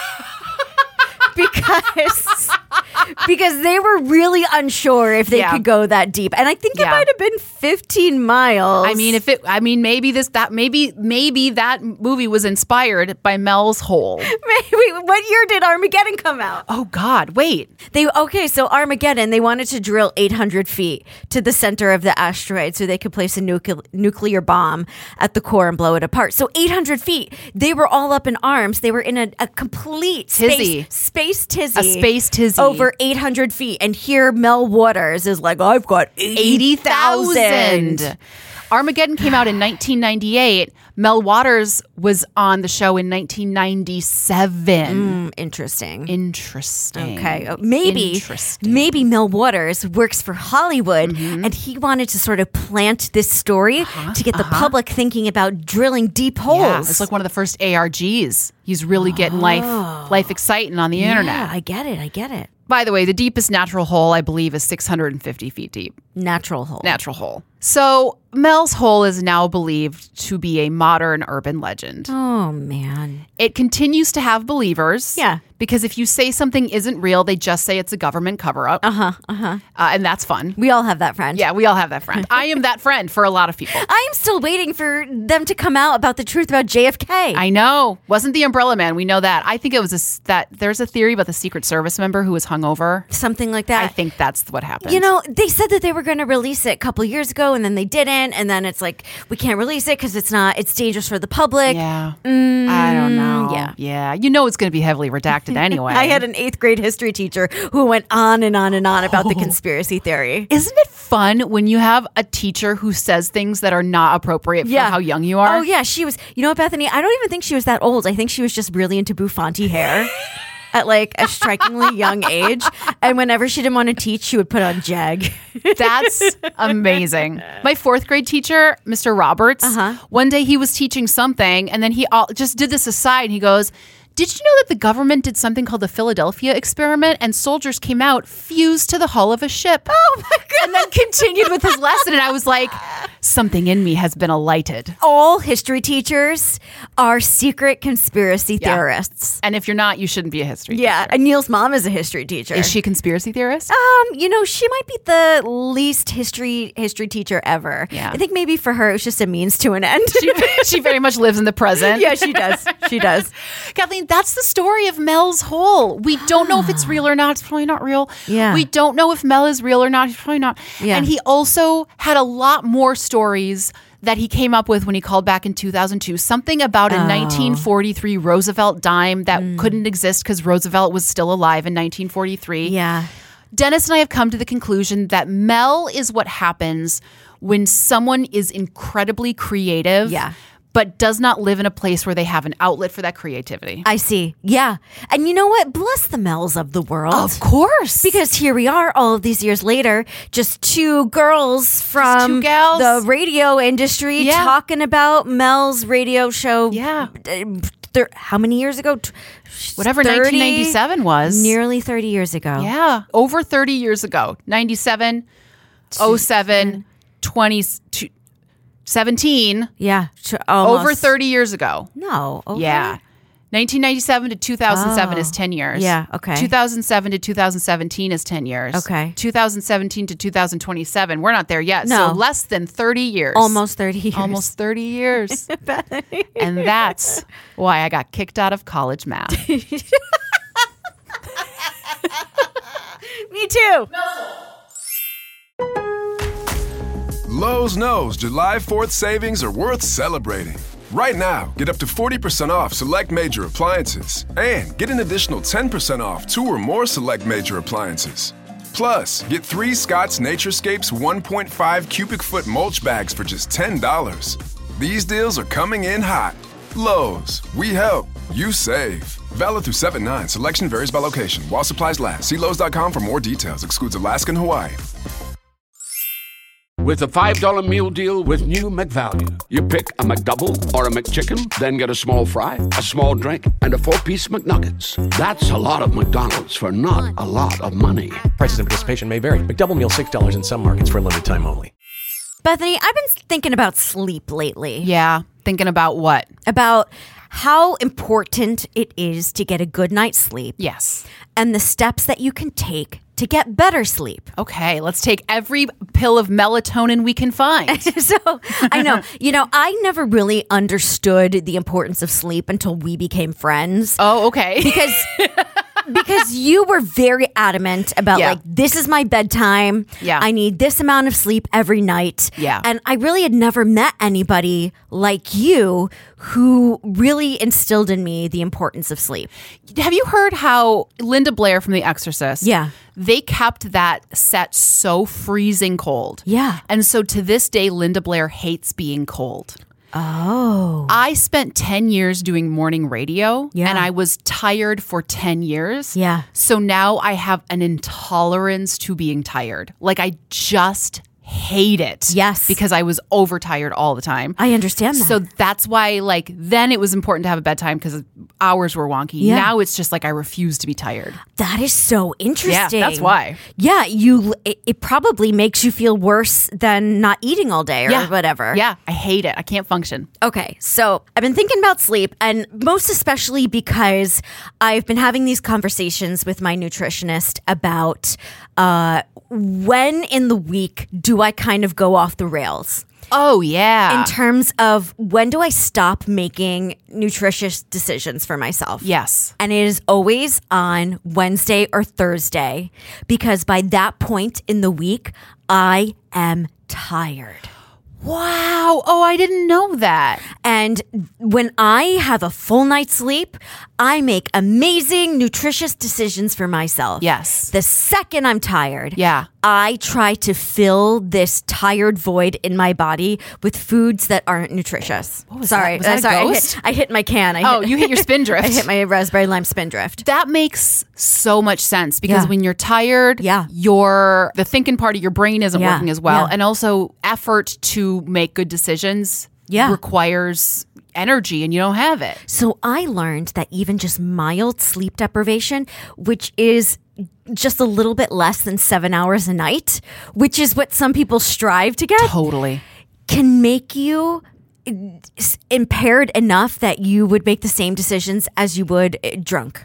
because because they were really unsure if they Yeah. could go that deep. And I think it Yeah. might have been fifteen miles. I mean, if it, I mean, maybe this, that, maybe, maybe that movie was inspired by Mel's hole. Wait, what year did Armageddon come out? Oh, God. Wait. They okay, so Armageddon, they wanted to drill eight hundred feet to the center of the asteroid so they could place a nucle- nuclear bomb at the core and blow it apart. So eight hundred feet, they were all up in arms. They were in a, a complete Tizzy. space, space tizzy. A space tizzy. Over eight hundred feet. And here Mel Waters is like, I've got eighty thousand. eighty thousand. Armageddon came out in nineteen ninety-eight. Mel Waters was on the show in nineteen ninety-seven. Mm, interesting. Interesting. Okay. Uh, Maybe, Interesting. maybe Mel Waters works for Hollywood Mm-hmm. and he wanted to sort of plant this story to get the public thinking about drilling deep holes. Yeah, it's like one of the first A R Gs. He's really getting life life exciting on the internet. Yeah, I get it. I get it. By the way, the deepest natural hole, I believe, is six hundred fifty feet deep. Natural hole. Natural hole. So Mel's Hole is now believed to be a modern urban legend. Oh, man. It continues to have believers. Yeah. Because if you say something isn't real, they just say it's a government cover-up. Uh-huh, uh-huh. Uh, and that's fun. We all have that friend. Yeah, we all have that friend. I am that friend for a lot of people. I am still waiting for them to come out about the truth about J F K. I know. Wasn't the Umbrella Man. We know that. I think it was a, s- that there's a theory about the Secret Service member who was hungover. Something like that. I think that's what happened. You know, they said that they were going to release it a couple years ago, and then they didn't. And then it's like, we can't release it because it's not, it's dangerous for the public. Yeah. I don't know. yeah. Yeah. You know it's going to be heavily redacted anyway. I had an eighth grade history teacher who went on and on and on about the conspiracy theory. Isn't it fun when you have a teacher who says things that are not appropriate for how young you are? Oh, yeah. She was, you know what, Bethany? I don't even think she was that old. I think she was just really into bouffant hair. At like a strikingly young age. And whenever she didn't want to teach, she would put on Jag. That's amazing. My fourth grade teacher, Mister Roberts, Uh-huh. one day he was teaching something and then he all, just did this aside. And he goes, did you know that the government did something called the Philadelphia experiment and soldiers came out fused to the hull of a ship? Oh my God. And then continued with his lesson. And I was like, something in me has been alighted. All history teachers are secret conspiracy Yeah. theorists. And if you're not, you shouldn't be a history Yeah. teacher. And Neil's mom is a history teacher. Is she a conspiracy theorist? Um, you know, she might be the least history history teacher ever. Yeah. I think maybe for her it was just a means to an end. She, she very much lives in the present. Yeah, she does. She does. Kathleen, that's the story of Mel's Hole. We don't know if it's real or not. It's probably not real. Yeah. We don't know if Mel is real or not. He's probably not. Yeah. And he also had a lot more stories that he came up with when he called back in two thousand two. Something about a Oh. nineteen forty-three Roosevelt dime that Mm. couldn't exist because Roosevelt was still alive in nineteen forty-three. Yeah. Dennis and I have come to the conclusion that Mel is what happens when someone is incredibly creative. Yeah. But does not live in a place where they have an outlet for that creativity. I see. Yeah. And you know what? Bless the Mels of the world. Of course. Because here we are all of these years later, just two girls from two gals. the radio industry Yeah. talking about Mel's radio show. Yeah. uh, thir- how many years ago? T- Whatever thirty nineteen ninety-seven was. Nearly thirty years ago. Yeah. Over thirty years ago. ninety-seven, oh seven, twenty, two- seventeen. Yeah. Ch- almost. Over thirty years ago. No. Over? Yeah. nineteen ninety-seven to two thousand seven Oh. is ten years. Yeah, okay. two thousand seven to two thousand seventeen is ten years. Okay. two thousand seventeen to two thousand twenty-seven, we're not there yet. No. So less than thirty years. Almost thirty years. Almost thirty years. And that's why I got kicked out of college math. Me too. Lowe's knows July fourth savings are worth celebrating. Right now, get up to forty percent off select major appliances and get an additional ten percent off two or more select major appliances. Plus, get three Scott's Naturescapes one point five cubic foot mulch bags for just ten dollars. These deals are coming in hot. Lowe's, we help, you save. Valid through seven nine. Selection varies by location. While supplies last. See Lowe's dot com for more details. Excludes Alaska and Hawaii. With a five dollar meal deal with new McValue. You pick a McDouble or a McChicken, then get a small fry, a small drink, and a four-piece McNuggets. That's a lot of McDonald's for not a lot of money. Prices and participation may vary. McDouble meal six dollars in some markets for a limited time only. Bethany, I've been thinking about sleep lately. Yeah. Thinking about what? About how important it is to get a good night's sleep. Yes. And the steps that you can take to get better sleep. Okay, let's take every pill of melatonin we can find. So I know, you know, I never really understood the importance of sleep until we became friends. Oh, okay. Because because you were very adamant about Yeah. like, this is my bedtime. Yeah. I need this amount of sleep every night. Yeah. And I really had never met anybody like you who really instilled in me the importance of sleep. Have you heard how Linda Blair from The Exorcist? Yeah. They kept that set so freezing cold. Yeah. And so to this day, Linda Blair hates being cold. Oh. I spent ten years doing morning radio, Yeah. and I was tired for ten years. Yeah. So now I have an intolerance to being tired. Like I just hate it. Yes. Because I was overtired all the time. I understand that. So that's why, like, then it was important to have a bedtime because hours were wonky. Yeah. Now it's just like I refuse to be tired. That is so interesting. Yeah, that's why. Yeah, you. It, it probably makes you feel worse than not eating all day or Yeah. whatever. Yeah, I hate it. I can't function. Okay, so I've been thinking about sleep, and most especially because I've been having these conversations with my nutritionist about uh, when in the week do I kind of go off the rails. Oh, yeah. In terms of when do I stop making nutritious decisions for myself? Yes. And it is always on Wednesday or Thursday because by that point in the week, I am tired. Wow. Oh, I didn't know that. And when I have a full night's sleep, I make amazing, nutritious decisions for myself. Yes. The second I'm tired, Yeah. I try to fill this tired void in my body with foods that aren't nutritious. What was sorry, that? Was that uh, a sorry. I ghost? hit, I hit my can. I Oh, hit, you hit your spindrift. I hit my raspberry lime spindrift. That makes so much sense because Yeah. when you're tired, Yeah. your the thinking part of your brain isn't Yeah. working as well. Yeah. And also effort to make good decisions Yeah. requires energy and you don't have it. So I learned that even just mild sleep deprivation, which is just a little bit less than seven hours a night, which is what some people strive to get, Totally. can make you impaired enough that you would make the same decisions as you would uh, drunk.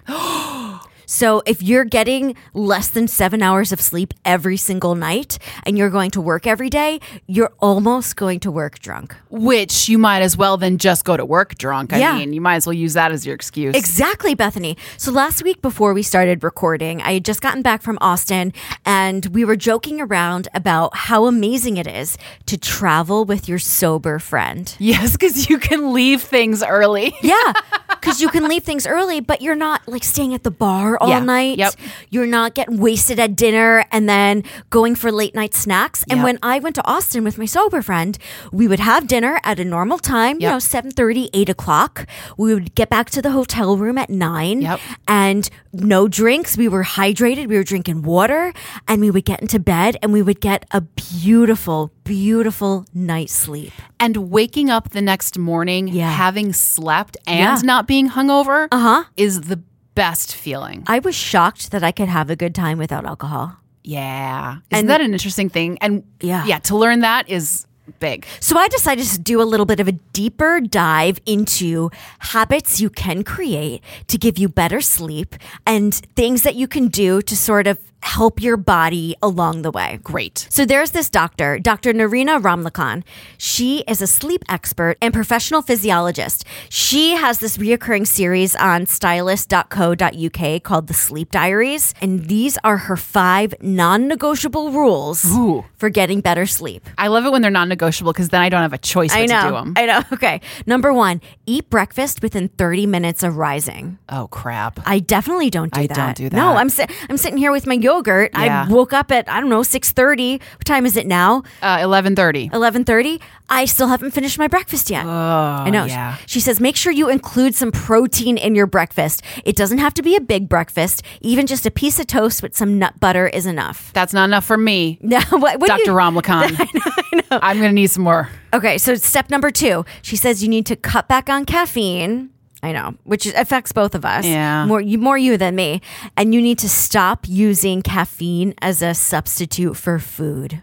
So if you're getting less than seven hours of sleep every single night and you're going to work every day, you're almost going to work drunk. Which you might as well then just go to work drunk. I Yeah. mean, you might as well use that as your excuse. Exactly, Bethany. So last week before we started recording, I had just gotten back from Austin and we were joking around about how amazing it is to travel with your sober friend. Yes, because you can leave things early. Yeah, because you can leave things early, but you're not like staying at the bar all Yeah. night. Yep. You're not getting wasted at dinner and then going for late night snacks. And Yep. when I went to Austin with my sober friend, we would have dinner at a normal time, you Yep. know, seven thirty, eight o'clock. We would get back to the hotel room at nine Yep. and no drinks. We were hydrated. We were drinking water and we would get into bed and we would get a beautiful, beautiful night's sleep. And waking up the next morning, Yeah. having slept and Yeah. not being hungover Uh-huh. is the best feeling. I was shocked that I could have a good time without alcohol. Yeah. Isn't And- that an interesting thing? And Yeah. yeah, to learn that is big. So I decided to do a little bit of a deeper dive into habits you can create to give you better sleep and things that you can do to sort of help your body along the way. Great. So there's this doctor, Doctor Narina Ramlakhan. She is a sleep expert and professional physiologist. She has this reoccurring series on stylist dot co dot U K called The Sleep Diaries. And these are her five non-negotiable rules Ooh. for getting better sleep. I love it when they're non-negotiable because then I don't have a choice but I know. to do them. I know. Okay. Number one, eat breakfast within thirty minutes of rising. Oh, crap. I definitely don't do I that. don't do that. No, I'm si- I'm sitting here with my yogurt. Yeah. I woke up at, I don't know, six thirty. What time is it now? Uh, eleven thirty. eleven thirty. I still haven't finished my breakfast yet. Oh, I know. yeah. She says, make sure you include some protein in your breakfast. It doesn't have to be a big breakfast. Even just a piece of toast with some nut butter is enough. That's not enough for me, Now, what, what do Doctor you- Ramlakhan. I know, I know. I'm going to need some more. Okay, so step number two, she says you need to cut back on caffeine. I know, which affects both of us. Yeah. More you, more you than me. And you need to stop using caffeine as a substitute for food.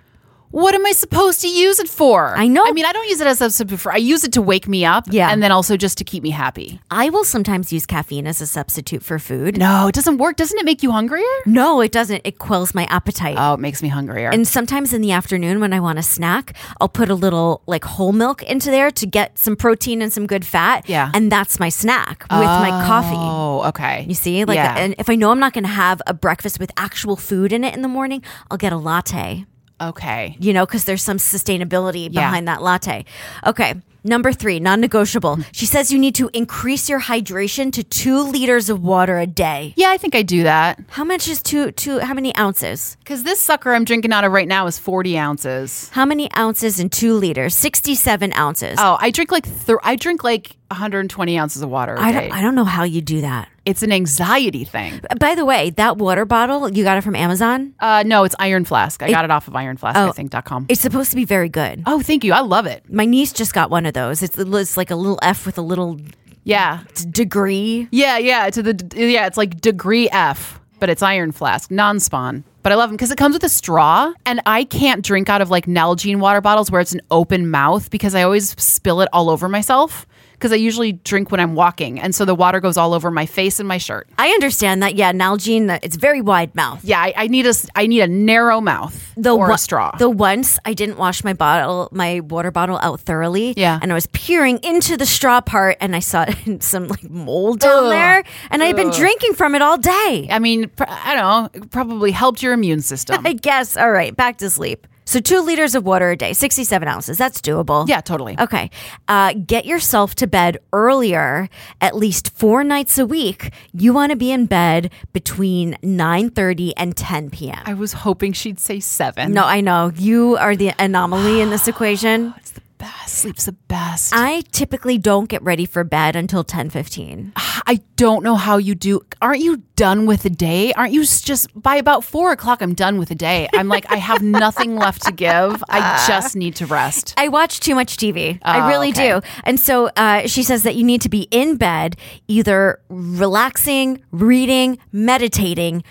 What am I supposed to use it for? I know. I mean, I don't use it as a substitute for. I use it to wake me up, Yeah. and then also just to keep me happy. I will sometimes use caffeine as a substitute for food. No, it doesn't work. Doesn't it make you hungrier? No, it doesn't. It quells my appetite. Oh, it makes me hungrier. And sometimes in the afternoon when I want a snack, I'll put a little like whole milk into there to get some protein and some good fat. Yeah. And that's my snack with my coffee. Oh, okay. You see? Like, Yeah. and if I know I'm not going to have a breakfast with actual food in it in the morning, I'll get a latte. Okay. You know, because there's some sustainability Yeah. behind that latte. Okay. Number three, non-negotiable. She says you need to increase your hydration to two liters of water a day. Yeah, I think I do that. How much is two, two, how many ounces? Because this sucker I'm drinking out of right now is forty ounces. How many ounces in two liters? sixty-seven ounces. Oh, I drink like th- I drink like one hundred twenty ounces of water a I day. don't, I don't know how you do that. It's an anxiety thing. By the way, that water bottle, you got it from Amazon? Uh, no, it's Iron Flask. I got it off of iron flask, Oh. I think, dot com. It's supposed to be very good. Oh, thank you. I love it. My niece just got one of those. It's, it's like a little F with a little Yeah. degree. Yeah, yeah. To the yeah, it's like degree F, but it's Iron Flask, non-spawn. But I love them because it comes with a straw, and I can't drink out of like Nalgene water bottles where it's an open mouth because I always spill it all over myself. Because I usually drink when I'm walking, and so the water goes all over my face and my shirt. I understand that. Yeah, Nalgene, it's very wide mouth. Yeah, I, I need a I need a narrow mouth The or one- a straw. The once I didn't wash my bottle, my water bottle out thoroughly. Yeah. And I was peering into the straw part, and I saw some like mold down Ugh. there, and I've been drinking from it all day. I mean, pr- I don't know. It probably helped your immune system. I guess. All right, back to sleep. So two liters of water a day, sixty-seven ounces. That's doable. Yeah, totally. Okay. Uh, get yourself to bed earlier, at least four nights a week. You want to be in bed between nine thirty and ten p.m. I was hoping she'd say seven. No, I know. You are the anomaly in this equation. It's the best. Sleep's the best. I typically don't get ready for bed until ten fifteen. I don't know how you do. Aren't you done with the day? Aren't you s- just by about four o'clock? I'm done with the day. I'm like, I have nothing left to give. I just need to rest. I watch too much T V. Oh, I really okay. do. And so uh, she says that you need to be in bed, either relaxing, reading, meditating,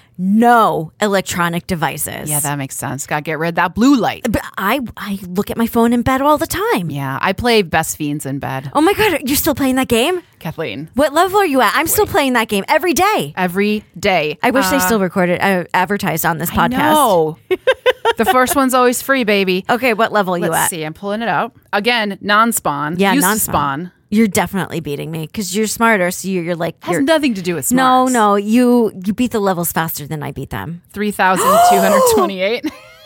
no electronic devices. Yeah, that makes sense. Got to get rid of that blue light. But I, I look at my phone in bed all the time. Yeah, I play Best Fiends in bed. Oh my God, you're still playing that game? Kathleen. What level are you at? I'm still playing that game every day. Every day. I wish they Uh, still recorded, uh, advertised on this podcast. No. The first one's always free, baby. Okay, what level are you Let's at? see. I'm pulling it out. Again, non-spawn. Yeah, Used to non-spawn. spawn. You're definitely beating me because you're smarter. So you're, you're like, Has you're, nothing to do with no, smarts. no, you you beat the levels faster than I beat them. three thousand two hundred twenty-eight.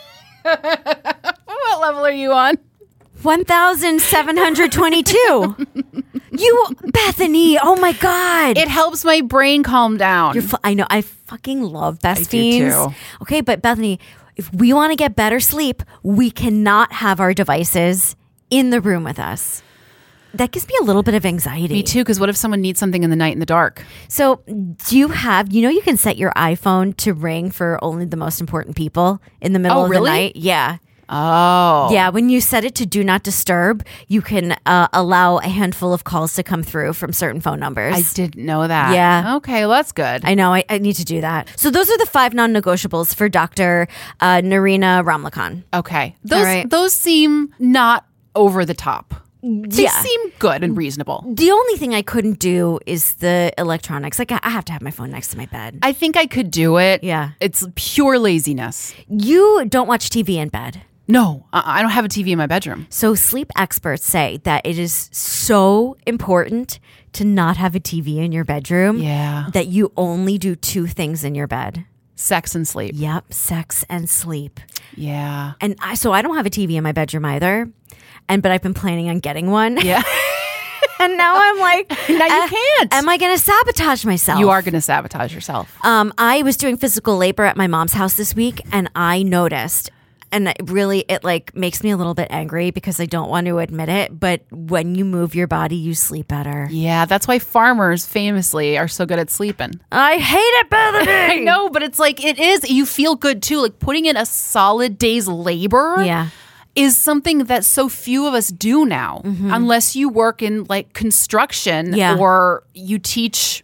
What level are you on? one thousand seven hundred twenty-two. You, Bethany, oh my God. It helps my brain calm down. You're fu- I know, I fucking love Best I do Fiends. too. Okay, but Bethany, if we want to get better sleep, we cannot have our devices in the room with us. That gives me a little bit of anxiety. Me too, because what if someone needs something in the night in the dark? So, do you have, you know, you can set your iPhone to ring for only the most important people in the middle Oh, of really? the night? Yeah. Oh. Yeah, when you set it to do not disturb, you can uh, allow a handful of calls to come through from certain phone numbers. I didn't know that. Yeah. Okay, well, that's good. I know, I, I need to do that. So those are the five non-negotiables for Doctor Uh, Narina Ramlakhan. okay. Those, right. those seem not over the top. They Yeah. seem good and reasonable. The only thing I couldn't do is the electronics. Like, I I have to have my phone next to my bed. I think I could do it. Yeah. It's pure laziness. You don't watch T V in bed. No, uh, I don't have a T V in my bedroom. So sleep experts say that it is so important to not have a T V in your bedroom. Yeah. That you only do two things in your bed. Sex and sleep. Yep, sex and sleep. Yeah. And I so I don't have a T V in my bedroom either. And but I've been planning on getting one. Yeah. And now I'm like, Now you uh, can't. Am I going to sabotage myself? You are going to sabotage yourself. Um, I was doing physical labor at my mom's house this week, and I noticed, and it really, it like makes me a little bit angry because I don't want to admit it, but when you move your body, you sleep better. Yeah, that's why farmers famously are so good at sleeping. I hate it, Bethany. I know, but it's like, it is. You feel good too. Like putting in a solid day's labor. Yeah. Is something that so few of us do now, unless you work in like construction Yeah. or you teach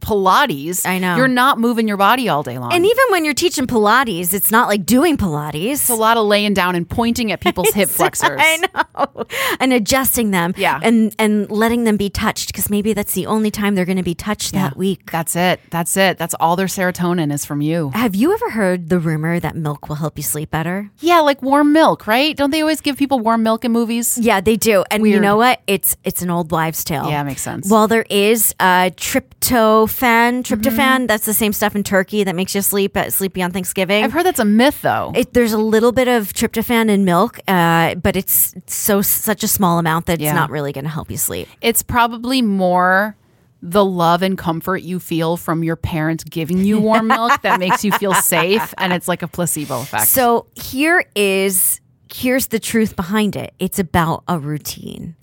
Pilates. I know. You're not moving your body all day long. And even when you're teaching Pilates, it's not like doing Pilates. It's a lot of laying down and pointing at people's hip flexors. I know. And adjusting them. Yeah. And, and letting them be touched, because maybe that's the only time they're going to be touched Yeah. that week. That's it. That's it. That's all their serotonin is from you. Have you ever heard the rumor that milk will help you sleep better? Yeah, like warm milk, right? Don't they always give people warm milk in movies? Yeah, they do. And you Weird. know what? It's it's an old wives' tale. Yeah, makes sense. Well, there is uh, tryptophan. Tryptophan, that's the same stuff in turkey that makes you sleep uh, sleepy on Thanksgiving. I've heard that's a myth, though. It, there's a little bit of tryptophan in milk, uh, but it's so such a small amount that it's Yeah. not really going to help you sleep. It's probably more the love and comfort you feel from your parents giving you warm milk that makes you feel safe, and it's like a placebo effect. So here is here's the truth behind it. It's about a routine.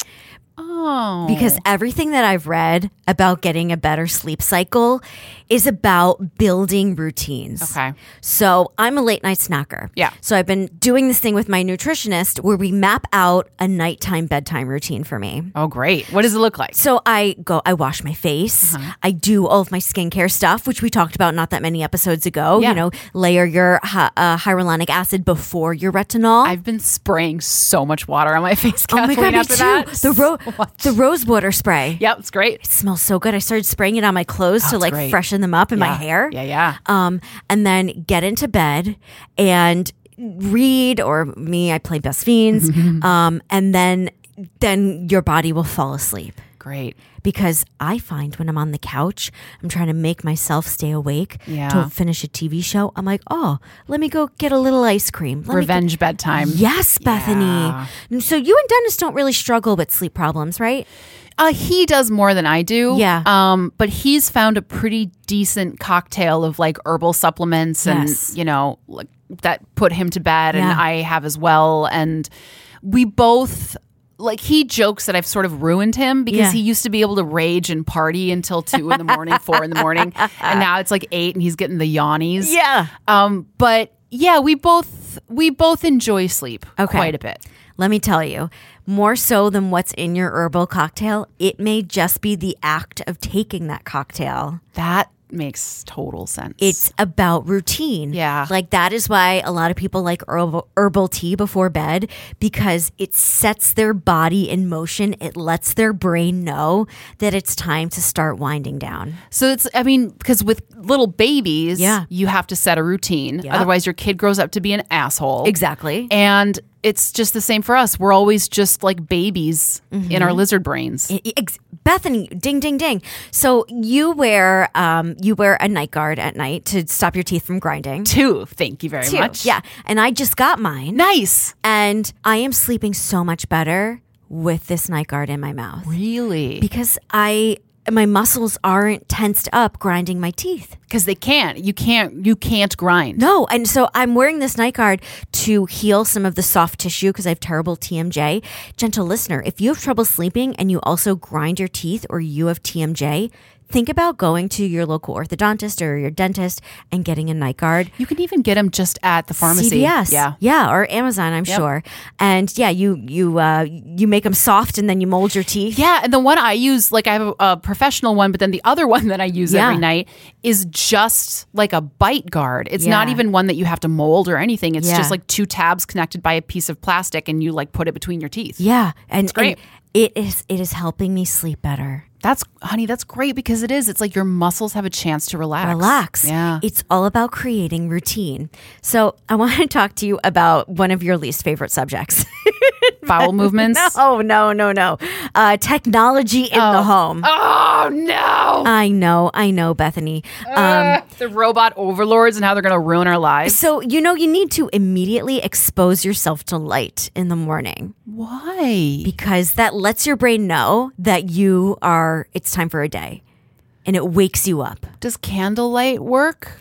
oh. Because everything that I've read about getting a better sleep cycle is about building routines. Okay. So I'm a late night snacker. Yeah. So I've been doing this thing with my nutritionist where we map out a nighttime bedtime routine for me. Oh, great. What does it look like? So I go, I wash my face. Uh-huh. I do all of my skincare stuff, which we talked about not that many episodes ago. Yeah. You know, layer your hy- uh, hyaluronic acid before your retinol. I've been spraying so much water on my face, oh my Kathleen, God, me after too. that. The, ro- the rose water spray. Yep, it's great. It smells so good. I started spraying it on my clothes Oh, to it's like great. freshen them up in my Yeah. hair. Yeah, yeah. Um, and then get into bed and read, or me, I play Best Fiends. um, and then then your body will fall asleep. Great. Because I find when I'm on the couch, I'm trying to make myself stay awake Yeah. to finish a T V show. I'm like, oh, let me go get a little ice cream. Let me Revenge bedtime. go- Yes, Bethany. Yeah. So you and Dennis don't really struggle with sleep problems, right? Uh, he does more than I do. Yeah. Um, but he's found a pretty decent cocktail of like herbal supplements and, Yes. you know, like that put him to bed, and Yeah. I have as well. And we both, like, he jokes that I've sort of ruined him because Yeah. he used to be able to rage and party until two in the morning, four in the morning. And now it's like eight and he's getting the yawnies. Yeah. Um, but yeah, we both, we both enjoy sleep Okay. quite a bit. Let me tell you, more so than what's in your herbal cocktail, it may just be the act of taking that cocktail. That makes total sense. It's about routine. Yeah. Like that is why a lot of people like herbal, herbal tea before bed, because it sets their body in motion. It lets their brain know that it's time to start winding down. So it's, I mean, because with little babies, Yeah. you have to set a routine. Yep. Otherwise, your kid grows up to be an asshole. Exactly. And it's just the same for us. We're always just like babies in our lizard brains. I- ex- Bethany, ding, ding, ding. So you wear um, you wear a night guard at night to stop your teeth from grinding. Two. Thank you very Two. much. Yeah. And I just got mine. Nice. And I am sleeping so much better with this night guard in my mouth. Really? Because I my muscles aren't tensed up grinding my teeth. Because they can't. You can't. You can't grind. No, and so I'm wearing this night guard to heal some of the soft tissue because I have terrible T M J. Gentle listener, if you have trouble sleeping and you also grind your teeth or you have T M J, think about going to your local orthodontist or your dentist and getting a night guard. You can even get them just at the pharmacy. C V S, Yeah. yeah, or Amazon, I'm Yep. sure. And yeah, you you uh, you make them soft and then you mold your teeth. Yeah, and the one I use, like I have a, a professional one, but then the other one that I use Yeah. every night is just like a bite guard. It's not Yeah. even one that you have to mold or anything. It's Yeah. just like two tabs connected by a piece of plastic, and you like put it between your teeth. Yeah, and, great. and it is it is helping me sleep better. That's, honey, that's great because it is. It's like your muscles have a chance to relax. Relax. Yeah. It's all about creating routine. So I want to talk to you about one of your least favorite subjects. Bowel movements. No, no, no, no. Uh, technology in the home. Oh, no. I know, I know, Bethany. Um, the robot overlords and how they're going to ruin our lives. so, you know, you need to immediately expose yourself to light in the morning Why? because that lets your brain know that you are, it's time for a day and it wakes you up. Does candlelight work?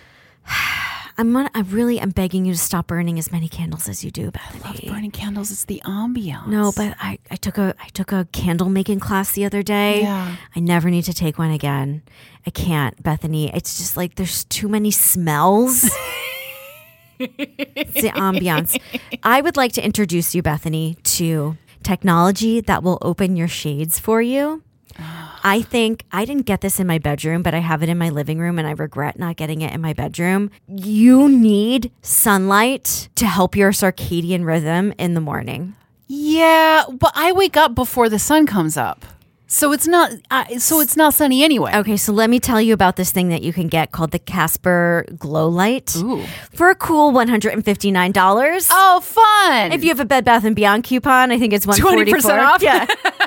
I'm not, I really am begging you to stop burning as many candles as you do, Bethany. Love burning candles. It's the ambiance. No, but I, I took a I took a candle making class the other day. Yeah. I never need to take one again. I can't, Bethany. It's just like there's too many smells. It's the ambiance. I would like to introduce you, Bethany, to technology that will open your shades for you I think I didn't get this in my bedroom, but I have it in my living room and I regret not getting it in my bedroom. You need sunlight to help your circadian rhythm in the morning. Yeah, but I wake up before the sun comes up. So it's not uh, so it's not sunny anyway. Okay, so let me tell you about this thing that you can get called the Casper Glow Light. Ooh. For a cool one hundred fifty-nine dollars. Oh, fun. If you have a Bed Bath and Beyond coupon, I think it's one hundred forty-four dollars. twenty percent off?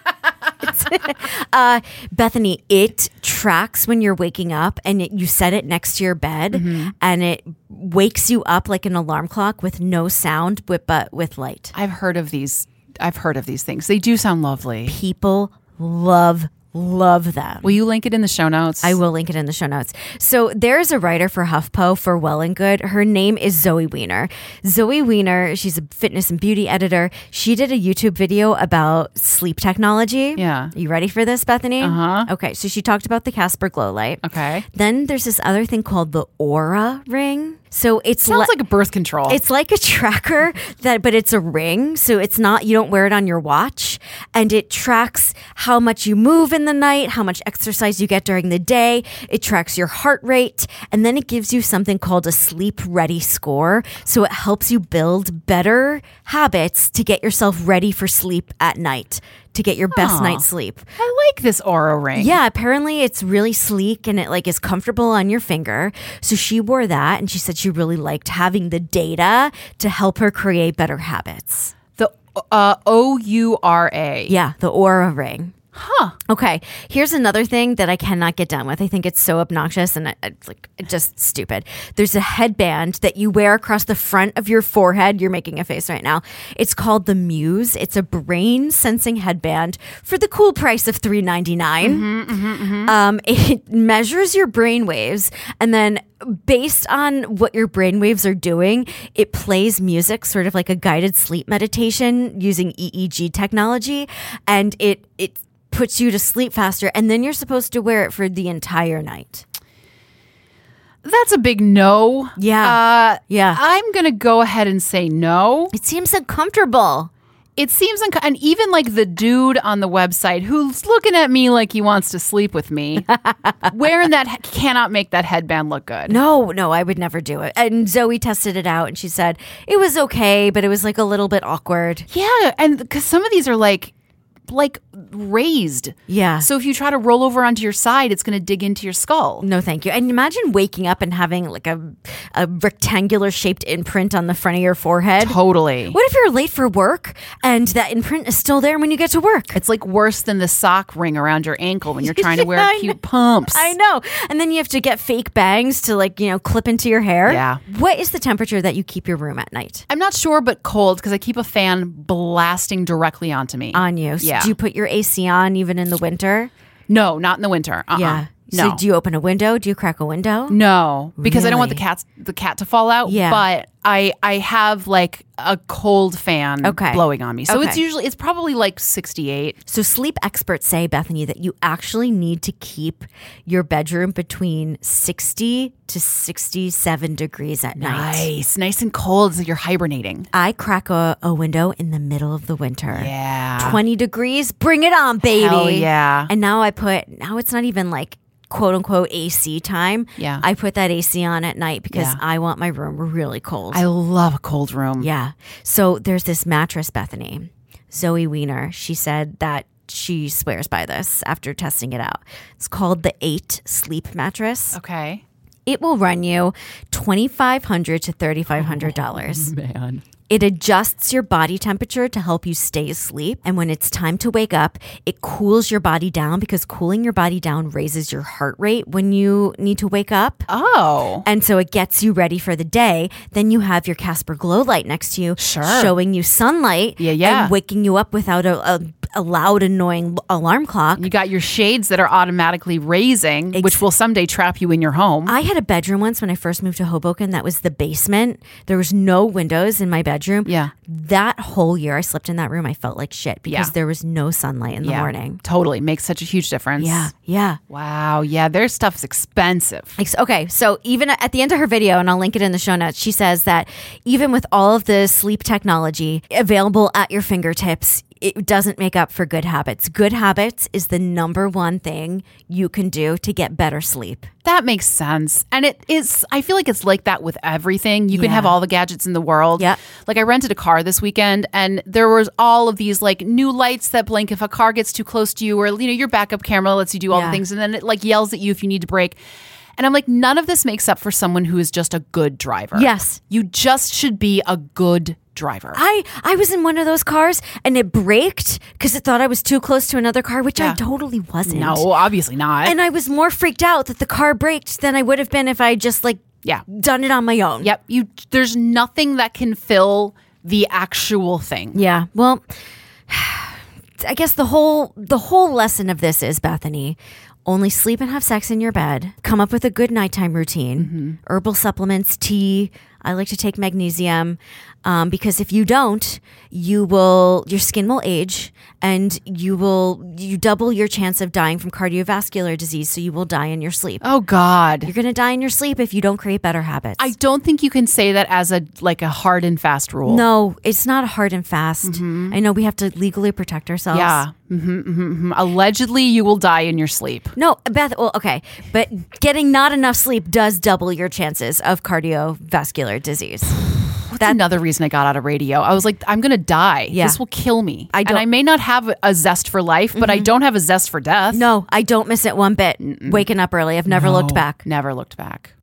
Yeah. uh, Bethany, it tracks when you're waking up and it, you set it next to your bed mm-hmm. and it wakes you up like an alarm clock with no sound but, but with light. I've heard of these. I've heard of these things. They do sound lovely. People love Love them. Will you link it in the show notes? I will link it in the show notes. So there's a writer for HuffPo for Well and Good. Her name is Zoe Weiner. Zoe Weiner, she's a fitness and beauty editor. She did a YouTube video about sleep technology. Yeah. You ready for this, Bethany? Uh-huh. Okay, so she talked about the Casper Glow Light. Okay. Then there's this other thing called the Oura Ring. So it sounds li- like a birth control. It's like a tracker that, but it's a ring. So it's not, you don't wear it on your watch, and it tracks how much you move in the night, how much exercise you get during the day. It tracks your heart rate, and then it gives you something called a sleep ready score. So it helps you build better habits to get yourself ready for sleep at night, to get your best Aww. night's sleep. I like this Oura ring. Yeah, apparently it's really sleek and it like is comfortable on your finger. So she wore that and she said she really liked having the data to help her create better habits. The uh, O U R A. Yeah, the Oura ring. Huh. Okay. Here's another thing that I cannot get done with. I think it's so obnoxious and it's like just stupid. There's a headband that you wear across the front of your forehead. You're making a face right now. It's called the Muse. It's a brain sensing headband for the cool price of three ninety-nine. Mm-hmm, mm-hmm, mm-hmm. Um, it measures your brain waves and then based on what your brain waves are doing, it plays music, sort of like a guided sleep meditation using E E G technology, and it it puts you to sleep faster, and then you're supposed to wear it for the entire night. That's a big no. Yeah. Uh, yeah. I'm going to go ahead and say no. It seems uncomfortable. It seems, unco- and even like the dude on the website who's looking at me like he wants to sleep with me, wearing that cannot make that headband look good. No, no, I would never do it. And Zoe tested it out and she said it was okay, but it was like a little bit awkward. Yeah, and because some of these are like, like raised. Yeah. So if you try to roll over onto your side, it's going to dig into your skull. No, thank you. And imagine waking up and having like a, a rectangular shaped imprint on the front of your forehead. Totally. What if you're late for work and that imprint is still there when you get to work? It's like worse than the sock ring around your ankle when you're trying to wear I cute know. pumps. I know. And then you have to get fake bangs to like, you know, clip into your hair. Yeah. What is the temperature that you keep your room at night? I'm not sure, but cold because I keep a fan blasting directly onto me. On you. So Yeah. do you put your A C on even in the winter? No, not in the winter. Uh-uh. Yeah. No. So do you open a window? Do you crack a window? No, because I don't want the Really? cats the cat to fall out. Yeah. But I I have like a cold fan Okay. blowing on me. So it's Okay. usually it's probably like sixty-eight. So sleep experts say, Bethany, that you actually need to keep your bedroom between sixty to sixty-seven degrees at night. Nice. Nice and cold so you're hibernating. I crack a, a window in the middle of the winter. Yeah. twenty degrees, bring it on, baby. Hell yeah. And now I put, now it's not even like quote unquote A C time. Yeah. I put that A C on at night because Yeah. I want my room really cold. I love a cold room. Yeah. So there's this mattress, Bethany. Zoe Weiner, she said that she swears by this after testing it out. It's called the eight Sleep Mattress. Okay. It will run you twenty-five hundred dollars to thirty-five hundred dollars. Man. It adjusts your body temperature to help you stay asleep. And when it's time to wake up, it cools your body down because cooling your body down raises your heart rate when you need to wake up. Oh. And so it gets you ready for the day. Then you have your Casper Glow Light next to you, Sure. showing you sunlight Yeah, yeah. and waking you up without a, a, a loud, annoying alarm clock. You got your shades that are automatically raising, Ex- which will someday trap you in your home. I had a bedroom once when I first moved to Hoboken that was the basement. There was no windows in my bedroom. Yeah. That whole year I slept in that room, I felt like shit because Yeah. there was no sunlight in the yeah. morning. Totally. Makes such a huge difference. Yeah, yeah. Wow. Yeah. Their stuff's expensive. Ex- Okay, so even at the end of her video, and I'll link it in the show notes, she says that even with all of the sleep technology available at your fingertips, it doesn't make up for good habits. Good habits is the number one thing you can do to get better sleep. That makes sense. And it is, I feel like it's like that with everything. You can Yeah. have all the gadgets in the world. Yeah. Like I rented a car this weekend and there was all of these like new lights that blink if a car gets too close to you, or, you know, your backup camera lets you do all Yeah. the things. And then it like yells at you if you need to brake. And I'm like, none of this makes up for someone who is just a good driver. Yes. You just should be a good driver. I, I was in one of those cars and it braked because it thought I was too close to another car, which Yeah. I totally wasn't. No, obviously not. And I was more freaked out that the car braked than I would have been if I just like yeah. done it on my own. Yep. You there's nothing that can fill the actual thing. Yeah. Well, I guess the whole the whole lesson of this is, Bethany, only sleep and have sex in your bed. Come up with a good nighttime routine. Mm-hmm. Herbal supplements, tea. I like to take magnesium um, because if you don't, you will your skin will age and you will you double your chance of dying from cardiovascular disease. So you will die in your sleep. Oh God. You're gonna die in your sleep if you don't create better habits. I don't think you can say that as a like a hard and fast rule. No, it's not hard and fast. I know we have to legally protect ourselves. Yeah. Mm-hmm, mm-hmm, mm-hmm. Allegedly, you will die in your sleep. No, Beth, well, okay. But getting not enough sleep does double your chances of cardiovascular disease. That's another reason I got out of radio. I was like, I'm going to die. Yeah. This will kill me. I and don't- I may not have a zest for life, but I don't have a zest for death. No, I don't miss it one bit. Waking up early. I've never looked No, back. Never looked back.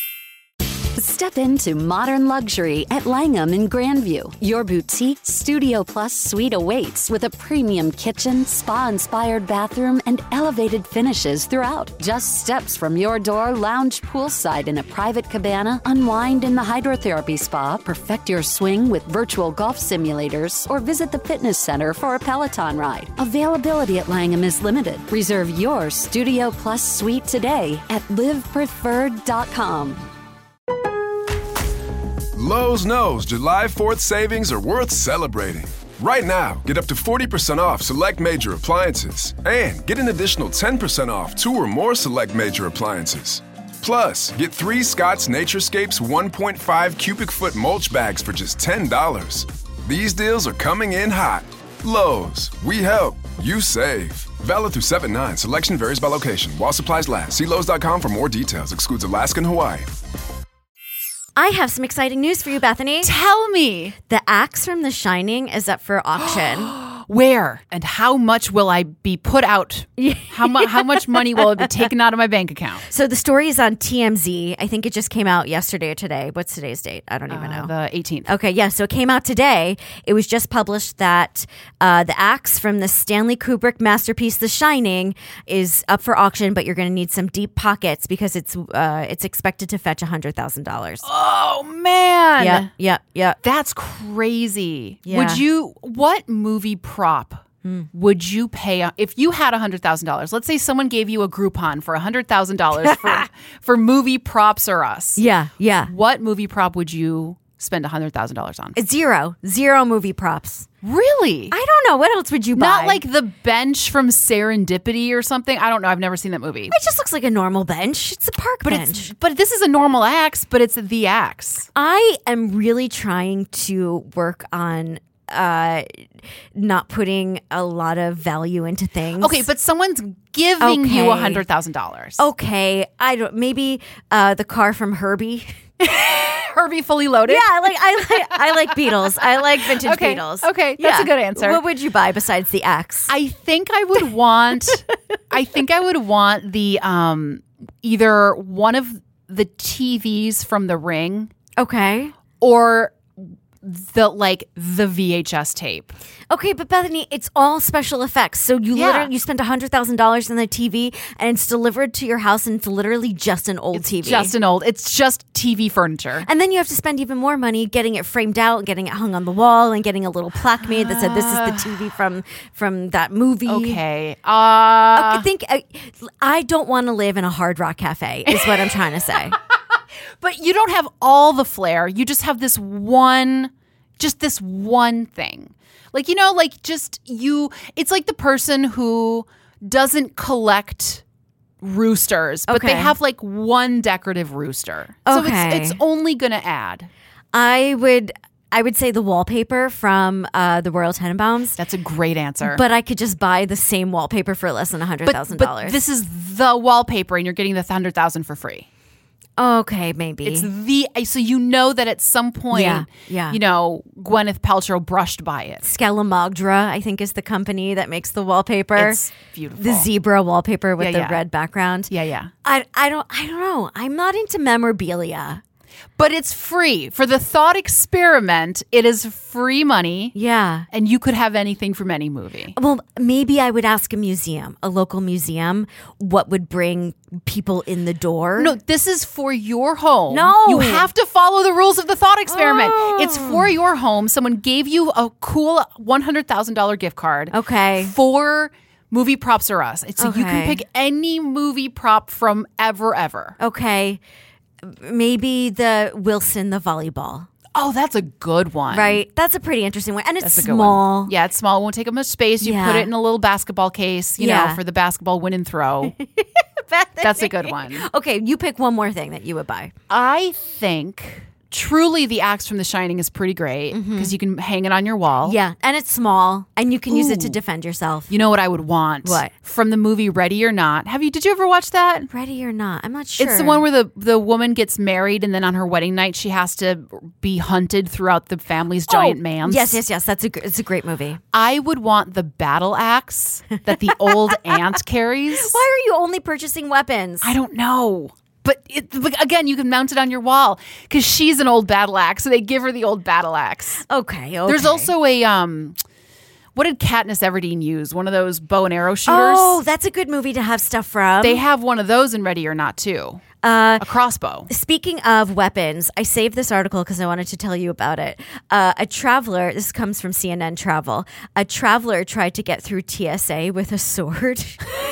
Step into modern luxury at Langham in Grandview. Your boutique Studio Plus suite awaits with a premium kitchen, spa-inspired bathroom, and elevated finishes throughout. Just steps from your door, lounge poolside in a private cabana, unwind in the hydrotherapy spa, perfect your swing with virtual golf simulators, or visit the fitness center for a Peloton ride. Availability at Langham is limited. Reserve your Studio Plus suite today at live preferred dot com. Lowe's knows July fourth savings are worth celebrating. Right now, get up to forty percent off select major appliances and get an additional ten percent off two or more select major appliances. Plus, get three Scott's Naturescapes one point five cubic foot mulch bags for just ten dollars. These deals are coming in hot. Lowe's, we help, you save. Valid through seven nine. Selection varies by location. While supplies last. See Lowe's dot com for more details. Excludes Alaska and Hawaii. I have some exciting news for you, Bethany. Tell me. The axe from The Shining is up for auction. Where and how much will I be put out? How, mu- how much money will it be taken out of my bank account? So the story is on T M Z. I think it just came out yesterday or today. What's today's date? I don't even Uh, know. the eighteenth. Okay, yeah, so it came out today. It was just published that uh, the axe from the Stanley Kubrick masterpiece The Shining is up for auction, but you're going to need some deep pockets because it's uh, it's expected to fetch one hundred thousand dollars. Oh, man. Yeah, yeah, yeah. That's crazy. Yeah. Would you, what movie prop would you pay if you had one hundred thousand dollars? Let's say someone gave you a Groupon for one hundred thousand dollars for, for movie props or us. Yeah, yeah. What movie prop would you spend one hundred thousand dollars on? It's zero. Zero movie props. Really? I don't know. What else would you buy? Not like the bench from Serendipity or something? I don't know. I've never seen that movie. It just looks like a normal bench. It's a park But bench. it's but this is a normal axe, but it's the axe. I am really trying to work on uh not putting a lot of value into things. Okay, but someone's giving you Okay. one hundred thousand dollars. Okay, I don't maybe uh the car from Herbie. Herbie Fully Loaded? Yeah, I like I like I like Beatles. I like vintage Okay, Beatles. okay, that's a good answer. What would you buy besides the axe? I think I would want I think I would want the um either one of the T Vs from The Ring Okay. or the like the V H S tape. Okay, but Bethany, it's all special effects. So you Yeah. literally you spend one hundred thousand dollars on the T V and it's delivered to your house and it's literally just an old It's T V. just an old. It's just T V furniture. And then you have to spend even more money getting it framed out and getting it hung on the wall and getting a little plaque made that said this is the T V from from that movie. Okay. Uh, I think I, I don't want to live in a Hard Rock Cafe is what I'm trying to say. but you don't have all the flair. You just have this one, just this one thing. Like, you know, like just you, it's like the person who doesn't collect roosters, but they Okay. have like one decorative rooster. So Okay. it's, it's only going to add. I would I would say the wallpaper from uh, the Royal Tenenbaums. That's a great answer. But I could just buy the same wallpaper for less than one hundred thousand dollars. But this is the wallpaper, and you're getting the one hundred thousand dollars for free. Okay, maybe. It's the so you know that at some point, Yeah, yeah. you know, Gwyneth Paltrow brushed by it. Skelemogra, I think, is the company that makes the wallpaper. It's beautiful. The zebra wallpaper with Yeah, the yeah. red background. Yeah, yeah. I, I don't I don't know. I'm not into memorabilia. But it's free. For the thought experiment, it is free money. Yeah. And you could have anything from any movie. Well, maybe I would ask a museum, a local museum, what would bring people in the door. No, this is for your home. No. You have to follow the rules of the thought experiment. Oh. It's for your home. Someone gave you a cool one hundred thousand dollars gift card. Okay. For Movie Props Are Us. So you can Okay. pick any movie prop from ever, ever. Okay. Maybe the Wilson, the volleyball. Oh, that's a good one. Right? That's a pretty interesting one. And it's That's a good small. one. Yeah, it's small. It won't take up much space. You Yeah. put it in a little basketball case, you Yeah. know, for the basketball win and throw. That's a good one. Okay, you pick one more thing that you would buy. I think truly the axe from The Shining is pretty great because you can hang it on your wall. Yeah, and it's small, and you can use it to Ooh. defend yourself. You know what I would want? What? From the movie Ready or Not. Have you? Did you ever watch that? Ready or not? I'm not sure. It's the one where the, the woman gets married and then on her wedding night she has to be hunted throughout the family's giant Oh, manse. Yes, yes, yes. That's a gr- it's a great movie. I would want the battle axe that the old aunt carries. Why are you only purchasing weapons? I don't know. But, it, but again, you can mount it on your wall because she's an old battle axe. So they give her the old battle axe. Okay, okay. There's also a, um, what did Katniss Everdeen use? One of those bow and arrow shooters? Oh, that's a good movie to have stuff from. They have one of those in Ready or Not, too. Uh, a crossbow. Speaking of weapons, I saved this article because I wanted to tell you about it. Uh, a traveler, this comes from C N N Travel, a traveler tried to get through T S A with a sword.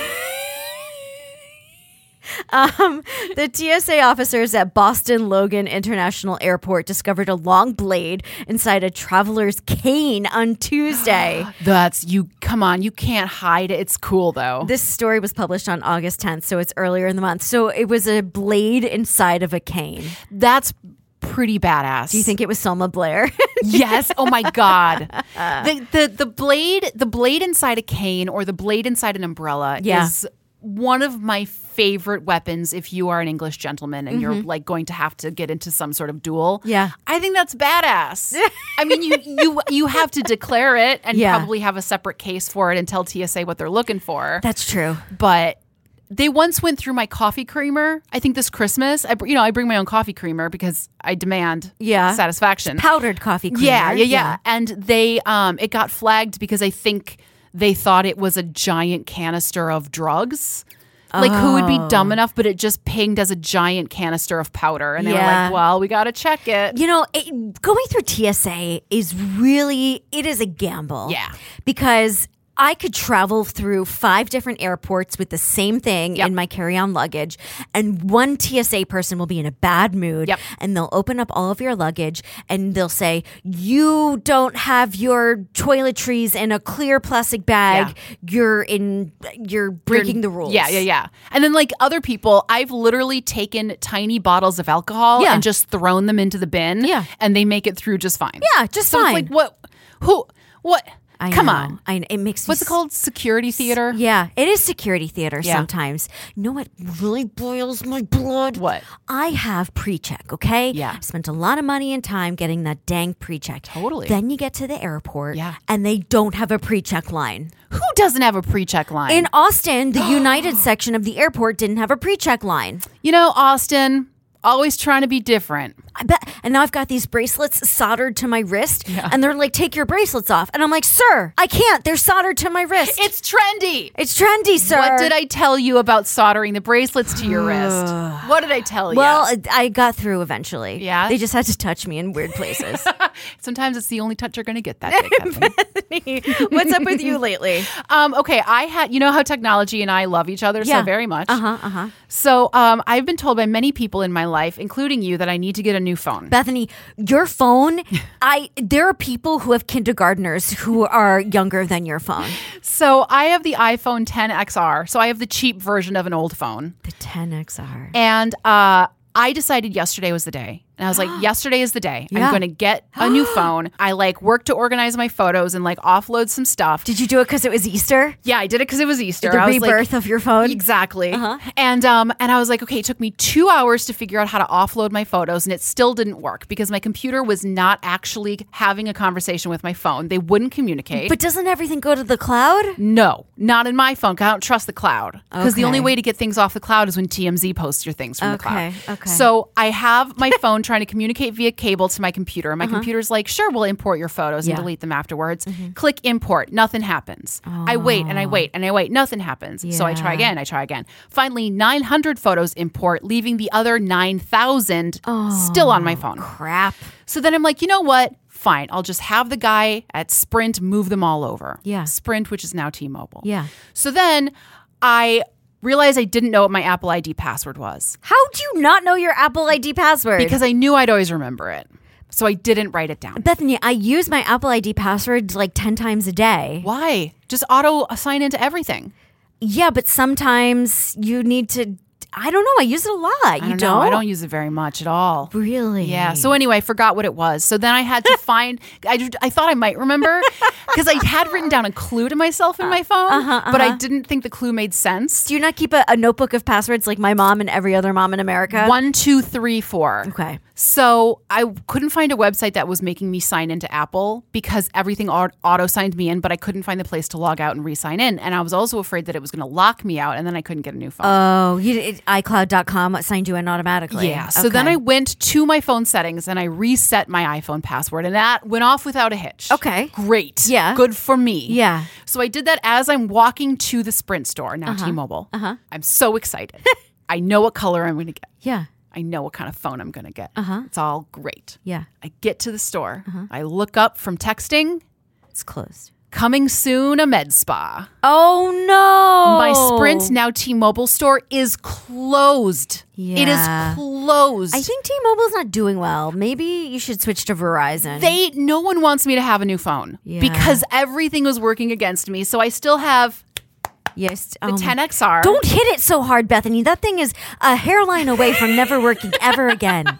Um, the T S A officers at Boston Logan International Airport discovered a long blade inside a traveler's cane on Tuesday. That's, you, come on, you can't hide it. It's cool, though. This story was published on August tenth, so it's earlier in the month. So it was a blade inside of a cane. That's pretty badass. Do you think it was Selma Blair? Yes. Oh my God. The, the the blade the blade inside a cane or the blade inside an umbrella Yeah. is one of my favorite weapons if you are an English gentleman and you're like going to have to get into some sort of duel. Yeah. I think that's badass. I mean, you you you have to declare it and Yeah. probably have a separate case for it and tell T S A what they're looking for. That's true. But they once went through my coffee creamer. I think this Christmas, I, br- you know, I bring my own coffee creamer because I demand Yeah. satisfaction. Powdered coffee creamer. Yeah, yeah, yeah. And they, um, it got flagged because I think they thought it was a giant canister of drugs. Like, who would be dumb enough? But it just pinged as a giant canister of powder, and they were Yeah. like, "Well, we got to check it." You know, it, going through T S A is really, it is a gamble. Yeah. Because I could travel through five different airports with the same thing Yep. in my carry-on luggage, and one T S A person will be in a bad mood, Yep. and they'll open up all of your luggage, and they'll say, "You don't have your toiletries in a clear plastic bag. You're in, you're breaking the rules." Yeah, yeah, yeah. And then, like other people, I've literally taken tiny bottles of alcohol Yeah. and just thrown them into the bin. Yeah. and they make it through just fine. Yeah, just so fine. It's like what? Who? What? I Come know. on. I, it makes me What's it s- called? Security theater. Yeah, it is security theater Yeah. sometimes. You know what really boils my blood? What? I have pre-check, okay? Yeah. Spent a lot of money and time getting that dang pre-check. Totally. Then you get to the airport Yeah. and they don't have a pre-check line. Who doesn't have a pre-check line? In Austin, the United section of the airport didn't have a pre-check line. you know, Austin, always trying to be different. I bet. And now I've got these bracelets soldered to my wrist and they're like, "Take your bracelets off." And I'm like, "Sir, I can't. They're soldered to my wrist." It's trendy. It's trendy, sir. What did I tell you about soldering the bracelets to your wrist? What did I tell you? Well, I got through eventually. Yeah? They just had to touch me in weird places. sometimes it's the only touch you're going to get that day, Kathleen. What's up with you lately? Um, okay, I had, you know how technology and I love each other Yeah. so very much. Uh-huh, uh-huh. So um, I've been told by many people in my life, including you, that I need to get a new phone. Bethany, your phone, I there are people who have kindergartners who are younger than your phone. So I have the iPhone ten X R. So I have the cheap version of an old phone. The ten X R. And uh, I decided yesterday was the day. And I was like, yesterday is the day. Yeah. I'm going to get a new phone. I like worked to organize my photos and like offload some stuff. Did you do it because it was Easter? Yeah, I did it because it was Easter. The I was rebirth like, of your phone? Exactly. Uh-huh. And um, and I was like, okay, it took me two hours to figure out how to offload my photos, and it still didn't work because my computer was not actually having a conversation with my phone. They wouldn't communicate. But doesn't everything go to the cloud? No, not in my phone because I don't trust the cloud. Because the Okay. only way to get things off the cloud is when T M Z posts your things from the Okay, cloud. okay. So I have my phone trying to communicate via cable to my computer. And my Uh-huh. computer's like, sure, we'll import your photos Yeah. and delete them afterwards. Click import. Nothing happens. I wait and I wait and I wait. Nothing happens. So I try Yeah. again. I try again. Finally, nine hundred photos import, leaving the other nine thousand still on my phone. Crap. So then I'm like, you know what? Fine. I'll just have the guy at Sprint move them all over. Yeah. Sprint, which is now T-Mobile. Yeah. So then I realized I didn't know what my Apple I D password was How do you not know your Apple I D password? because I knew I'd always remember it. So I didn't write it down. Bethany, I use my Apple I D password like ten times a day. Why? Just auto sign into everything. Yeah, but sometimes you need to, I don't know, I use it a lot. I You don't don't? know. I don't use it very much at all. Really? Yeah. So anyway, I forgot what it was. So then I had to find. I, just- I thought I might remember because I had written down a clue to myself in my phone, Uh-huh, uh-huh. but I didn't think the clue made sense. Do you not keep a, a notebook of passwords like my mom and every other mom in America? One, two, three, four. Okay. So I couldn't find a website that was making me sign into Apple because everything auto signed me in, but I couldn't find the place to log out and re-sign in. And I was also afraid that it was going to lock me out, and then I couldn't get a new phone. Oh, you it, iCloud dot com signed you in automatically. Yeah. So then I went to my phone settings and I reset my iPhone password, and that went off without a hitch. Okay. Great. Yeah. Good for me. Yeah. So I did that as I'm walking to the Sprint store, now T-Mobile. Uh-huh. I'm so excited. I know what color I'm going to get. Yeah. I know what kind of phone I'm going to get. Uh-huh. It's all great. Yeah. I get to the store. I look up from texting. It's closed. Coming soon, a med spa. Oh, no. My Sprint, now T-Mobile store is closed. It Yeah. is closed. I think T-Mobile's not doing well. Maybe you should switch to Verizon. They, no one wants me to have a new phone Yeah. because everything was working against me. So I still have yes, the um, ten X R. Don't hit it so hard, Bethany. That thing is a hairline away from never working ever again.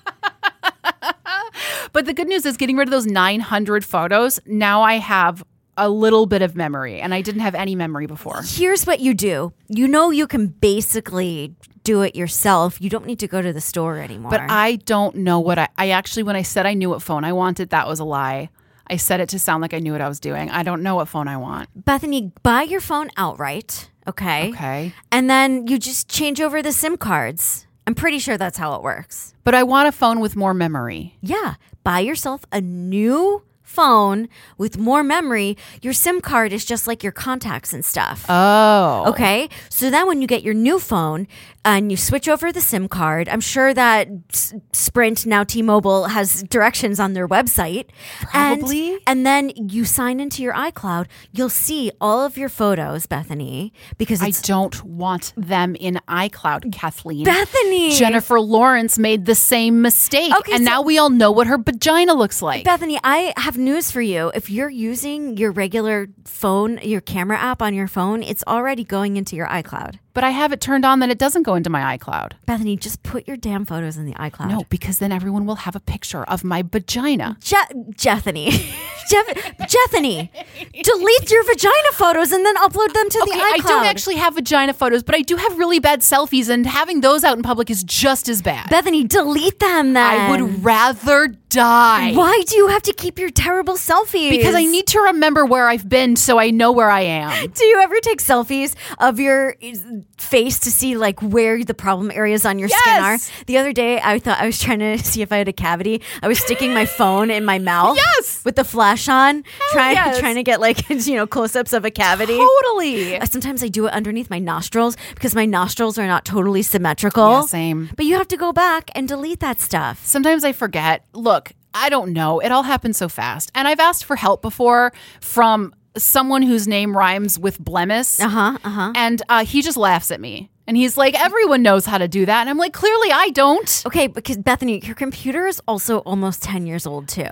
But the good news is getting rid of those nine hundred photos, now I have a little bit of memory, and I didn't have any memory before. Here's what you do. You know you can basically do it yourself. You don't need to go to the store anymore. But I don't know what I, I actually, when I said I knew what phone I wanted, that was a lie. I said it to sound like I knew what I was doing. I don't know what phone I want. Bethany, buy your phone outright, okay? Okay. And then you just change over the SIM cards. I'm pretty sure that's how it works. But I want a phone with more memory. Yeah. Buy yourself a new phone with more memory. Your SIM card is just like your contacts and stuff. Oh. Okay. So then when you get your new phone and you switch over the SIM card, I'm sure that S- Sprint, now T-Mobile, has directions on their website. Probably. And, and then you sign into your iCloud. You'll see all of your photos, Bethany, because I it's don't want them in iCloud, Kathleen. Bethany. Jennifer Lawrence made the same mistake. Okay, and so- now we all know what her vagina looks like. Bethany, I have news for you. If you're using your regular phone, your camera app on your phone, it's already going into your iCloud. But I have it turned on that it doesn't go into my iCloud. Bethany, just put your damn photos in the iCloud. No, because then everyone will have a picture of my vagina. Je- Jethany. Jeff- Jethany, delete your vagina photos and then upload them to Okay, the I iCloud. don't actually have vagina photos, but I do have really bad selfies, and having those out in public is just as bad. Bethany, delete them then. I would rather die. Why do you have to keep your terrible selfies? Because I need to remember where I've been so I know where I am. Do you ever take selfies of your face to see like where the problem areas on your skin Yes. are? The other day, I thought I was trying to see if I had a cavity. I was sticking my phone in my mouth. Yes. With the flash on, trying yes. trying to get like you know close-ups of a cavity. Totally. Uh, Sometimes I do it underneath my nostrils because my nostrils are not totally symmetrical. Yeah, same. But you have to go back and delete that stuff. Sometimes I forget. Look, I don't know. It all happens so fast. And I've asked for help before from someone whose name rhymes with Blemis. Uh-huh, uh-huh. And uh, he just laughs at me. And he's like, everyone knows how to do that. And I'm like, clearly I don't. Okay, because Bethany, your computer is also almost ten years old too.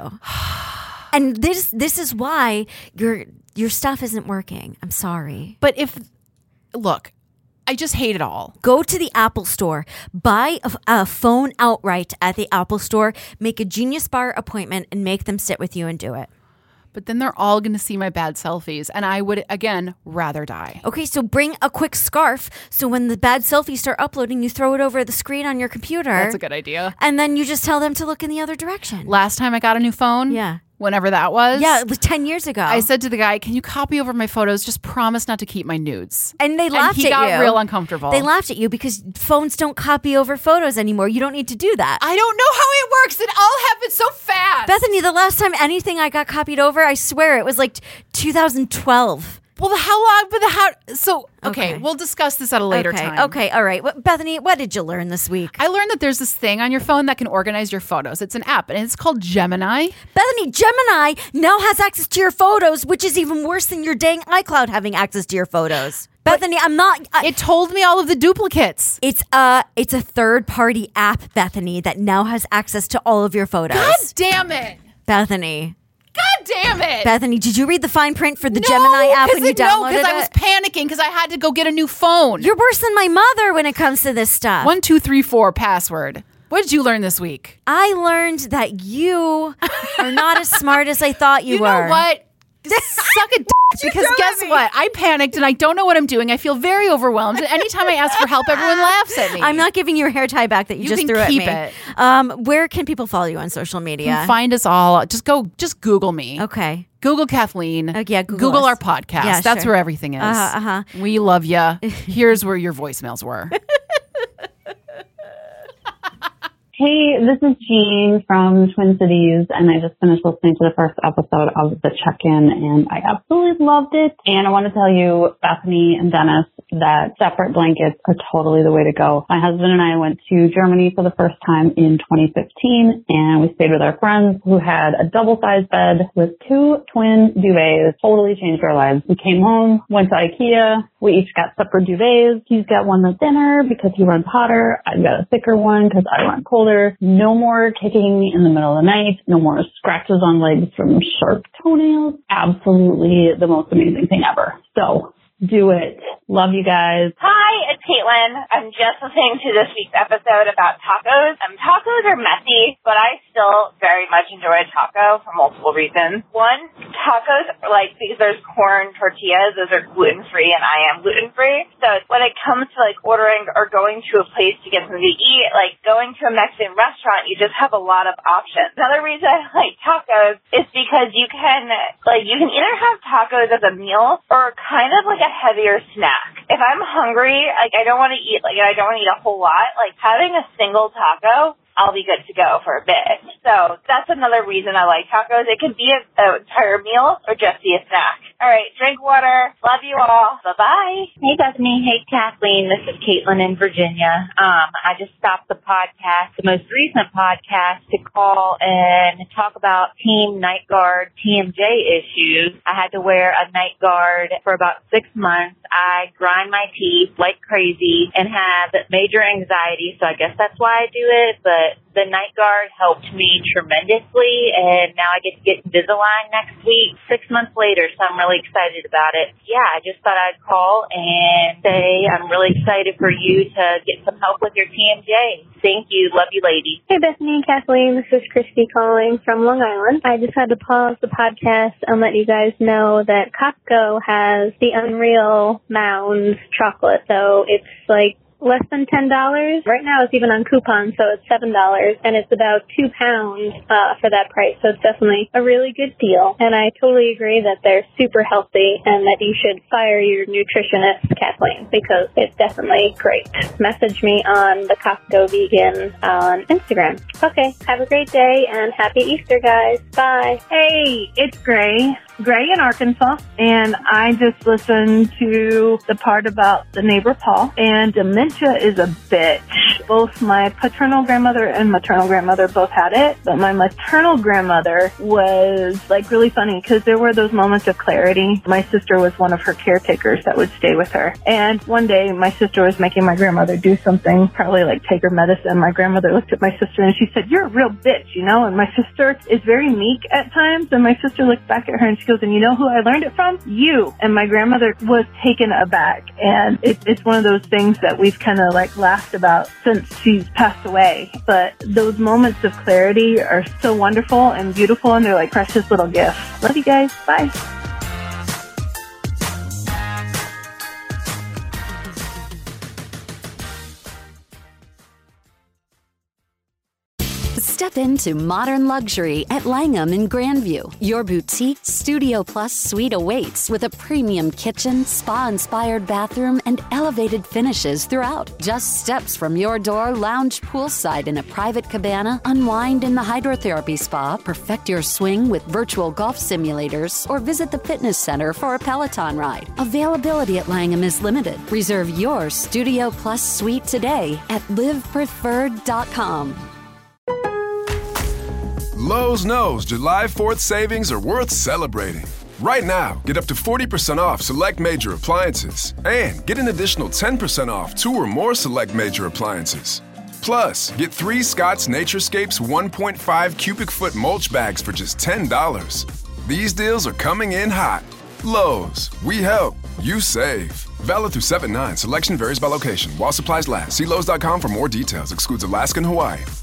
And this this is why your your stuff isn't working. I'm sorry. But if, look, I just hate it all. Go to the Apple Store, buy a, a phone outright at the Apple Store, make a Genius Bar appointment, and make them sit with you and do it. But then they're all going to see my bad selfies, and I would, again, rather die. Okay, so bring a quick scarf, so when the bad selfies start uploading, you throw it over the screen on your computer. That's a good idea. And then you just tell them to look in the other direction. Last time I got a new phone, yeah, whenever that was. Yeah, it was ten years ago. I said to the guy, can you copy over my photos? Just promise not to keep my nudes. And they laughed and he at you. He got real uncomfortable. They laughed at you because phones don't copy over photos anymore. You don't need to do that. I don't know how it works. It all happened so fast. Bethany, the last time anything I got copied over, I swear it was like two thousand twelve. Well, the how long, but the how, so, okay, Okay. we'll discuss this at a later okay, time. Okay, all right. What, Bethany, what did you learn this week? I learned that there's this thing on your phone that can organize your photos. It's an app, and it's called Gemini. Bethany, Gemini now has access to your photos, which is even worse than your dang iCloud having access to your photos. Bethany, I'm not. I, It told me all of the duplicates. it's a it's a third party app, Bethany, that now has access to all of your photos. God damn it. Bethany. God damn it. Bethany, did you read the fine print for the no, Gemini app when you it, no, downloaded because it? I was panicking because I had to go get a new phone. You're worse than my mother when it comes to this stuff. One, two, three, four password. What did you learn this week? I learned that you are not as smart as I thought you, You were. know what? Just suck a d- because throw guess at me? what? I panicked and I don't know what I'm doing. I feel very overwhelmed. And anytime I ask for help, everyone laughs at me. I'm not giving you a hair tie back that you, You just can threw keep at me. it. Um, where can people follow you on social You media? can find us all. Just go, just Google me. Okay. Google Kathleen. Uh, yeah, Google us. our podcast. Yeah, That's sure. where everything is. Uh-huh, uh-huh. We love you. Here's where your voicemails were. Hey, this is Jean from Twin Cities, and I just finished listening to the first episode of The Check-In, and I absolutely loved it. And I want to tell you, Bethany and Dennis, that separate blankets are totally the way to go. My husband and I went to Germany for the first time in twenty fifteen, and we stayed with our friends who had a double-sized bed with two twin duvets. Totally changed our lives. We came home, went to IKEA. We each got separate duvets. He's got one that's thinner because he runs hotter. I've got a thicker one because I run colder. No more kicking in the middle of the night. No more scratches on legs from sharp toenails. Absolutely the most amazing thing ever. So do it. Love you guys. Hi, it's Caitlin. I'm just listening to this week's episode about tacos. Um, tacos are messy, but I still very much enjoy a taco for multiple reasons. One, tacos, like, because there's corn tortillas, those are gluten-free, and I am gluten-free. So when it comes to, like, ordering or going to a place to get something to eat, like, going to a Mexican restaurant, you just have a lot of options. Another reason I like tacos is because you can, like, you can either have tacos as a meal or kind of like a heavier snack. If I'm hungry, like, I don't want to eat, like, I don't want to eat a whole lot, like, having a single taco, I'll be good to go for a bit. So that's another reason I like tacos. It could be an entire meal or just be a snack. All right, drink water. Love you all. Bye-bye. Hey, Bethany. Hey, Kathleen. This is Caitlin in Virginia. Um, I just stopped the podcast, the most recent podcast, to call and talk about Team Night Guard T M J issues. I had to wear a night guard for about six months. I grind my teeth like crazy and have major anxiety, so I guess that's why I do it, but the night guard helped me tremendously, and now I get to get Invisalign next week, six months later, so I'm really excited about it. Yeah, I just thought I'd call and say I'm really excited for you to get some help with your T M J. Thank you. Love you, ladies. Hey, Bethany and Kathleen. This is Christy calling from Long Island. I just had to pause the podcast and let you guys know that Costco has the Unreal Mounds chocolate. So it's like less than ten dollars. Right now it's even on coupon, so it's seven dollars, and it's about two pounds uh, for that price, so it's definitely a really good deal. And I totally agree that they're super healthy and that you should fire your nutritionist, Kathleen, because it's definitely great. Message me on the Costco Vegan on Instagram. Okay, have a great day, and happy Easter, guys. Bye. Hey, it's Gray. Gray in Arkansas, and I just listened to the part about the neighbor Paul, and dementia is a bitch. Both my paternal grandmother and maternal grandmother both had it, but my maternal grandmother was like really funny because there were those moments of clarity. My sister was one of her caretakers that would stay with her, and one day my sister was making my grandmother do something, probably like take her medicine. My grandmother looked at my sister and she said, "You're a real bitch, you know?" And my sister is very meek at times, and my sister looked back at her and she goes, goes, and you know who I learned it from? You. And my grandmother was taken aback. And it, it's one of those things that we've kind of like laughed about since she's passed away. But those moments of clarity are so wonderful and beautiful, and they're like precious little gifts. Love you guys. Bye. Step into modern luxury at Langham in Grandview. Your boutique Studio Plus suite awaits with a premium kitchen, spa-inspired bathroom, and elevated finishes throughout. Just steps from your door, lounge poolside in a private cabana, unwind in the hydrotherapy spa, perfect your swing with virtual golf simulators, or visit the fitness center for a Peloton ride. Availability at Langham is limited. Reserve your Studio Plus suite today at live preferred dot com. Lowe's knows July fourth savings are worth celebrating. Right now, get up to forty percent off select major appliances and get an additional ten percent off two or more select major appliances. Plus, get three Scott's Naturescapes one point five cubic foot mulch bags for just ten dollars. These deals are coming in hot. Lowe's, we help, you save. Valid through seven nine. Selection varies by location. While supplies last. See Lowe's dot com for more details. Excludes Alaska and Hawaii.